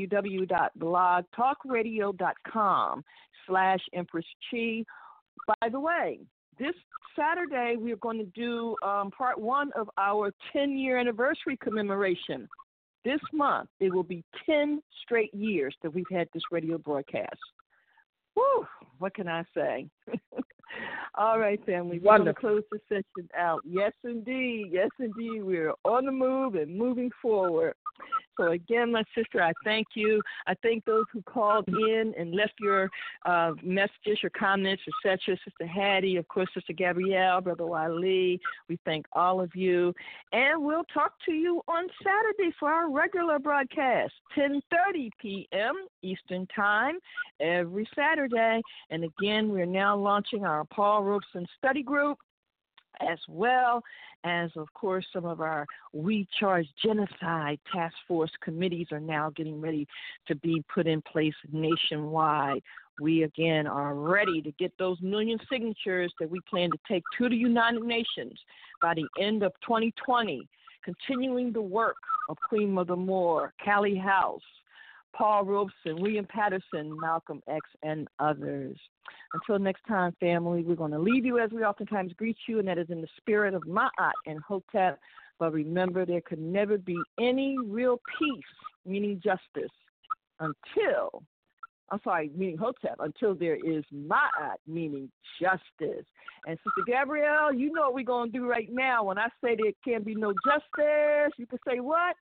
www.blogtalkradio.com slash Empress Chi. By the way, this Saturday we are going to do um, part one of our ten-year anniversary commemoration. This month, it will be ten straight years that we've had this radio broadcast. Woo, what can I say? All right, family, we're going to close the session out. Yes, indeed. Yes, indeed. We're on the move and moving forward. So, again, my sister, I thank you. I thank those who called in and left your uh, messages, your comments, et cetera. Sister Hattie, of course, Sister Gabrielle, Brother Wiley. We thank all of you. And we'll talk to you on Saturday for our regular broadcast, ten thirty p.m. Eastern Time, every Saturday. And, again, we're now launching our Paul Robeson Study Group, as well as, of course, some of our We Charge Genocide Task Force committees are now getting ready to be put in place nationwide. We, again, are ready to get those million signatures that we plan to take to the United Nations by the end of twenty twenty, continuing the work of Queen Mother Moore, Callie House, Paul Robeson, William Patterson, Malcolm X, and others. Until next time, family, we're going to leave you as we oftentimes greet you, and that is in the spirit of Ma'at and Hotep. But remember, there could never be any real peace, meaning justice, until, I'm sorry, meaning Hotep, until there is Ma'at, meaning justice. And Sister Gabrielle, you know what we're going to do right now. When I say there can be no justice, you can say what?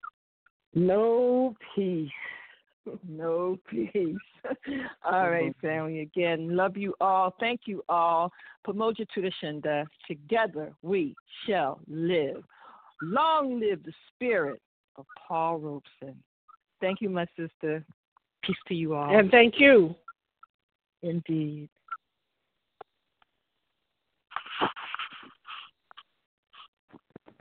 No peace. No peace. All right, family. Again, love you all. Thank you all. Pamoja Tudashinda. Together we shall live. Long live the spirit of Paul Robeson. Thank you, my sister. Peace to you all. And thank you. Indeed.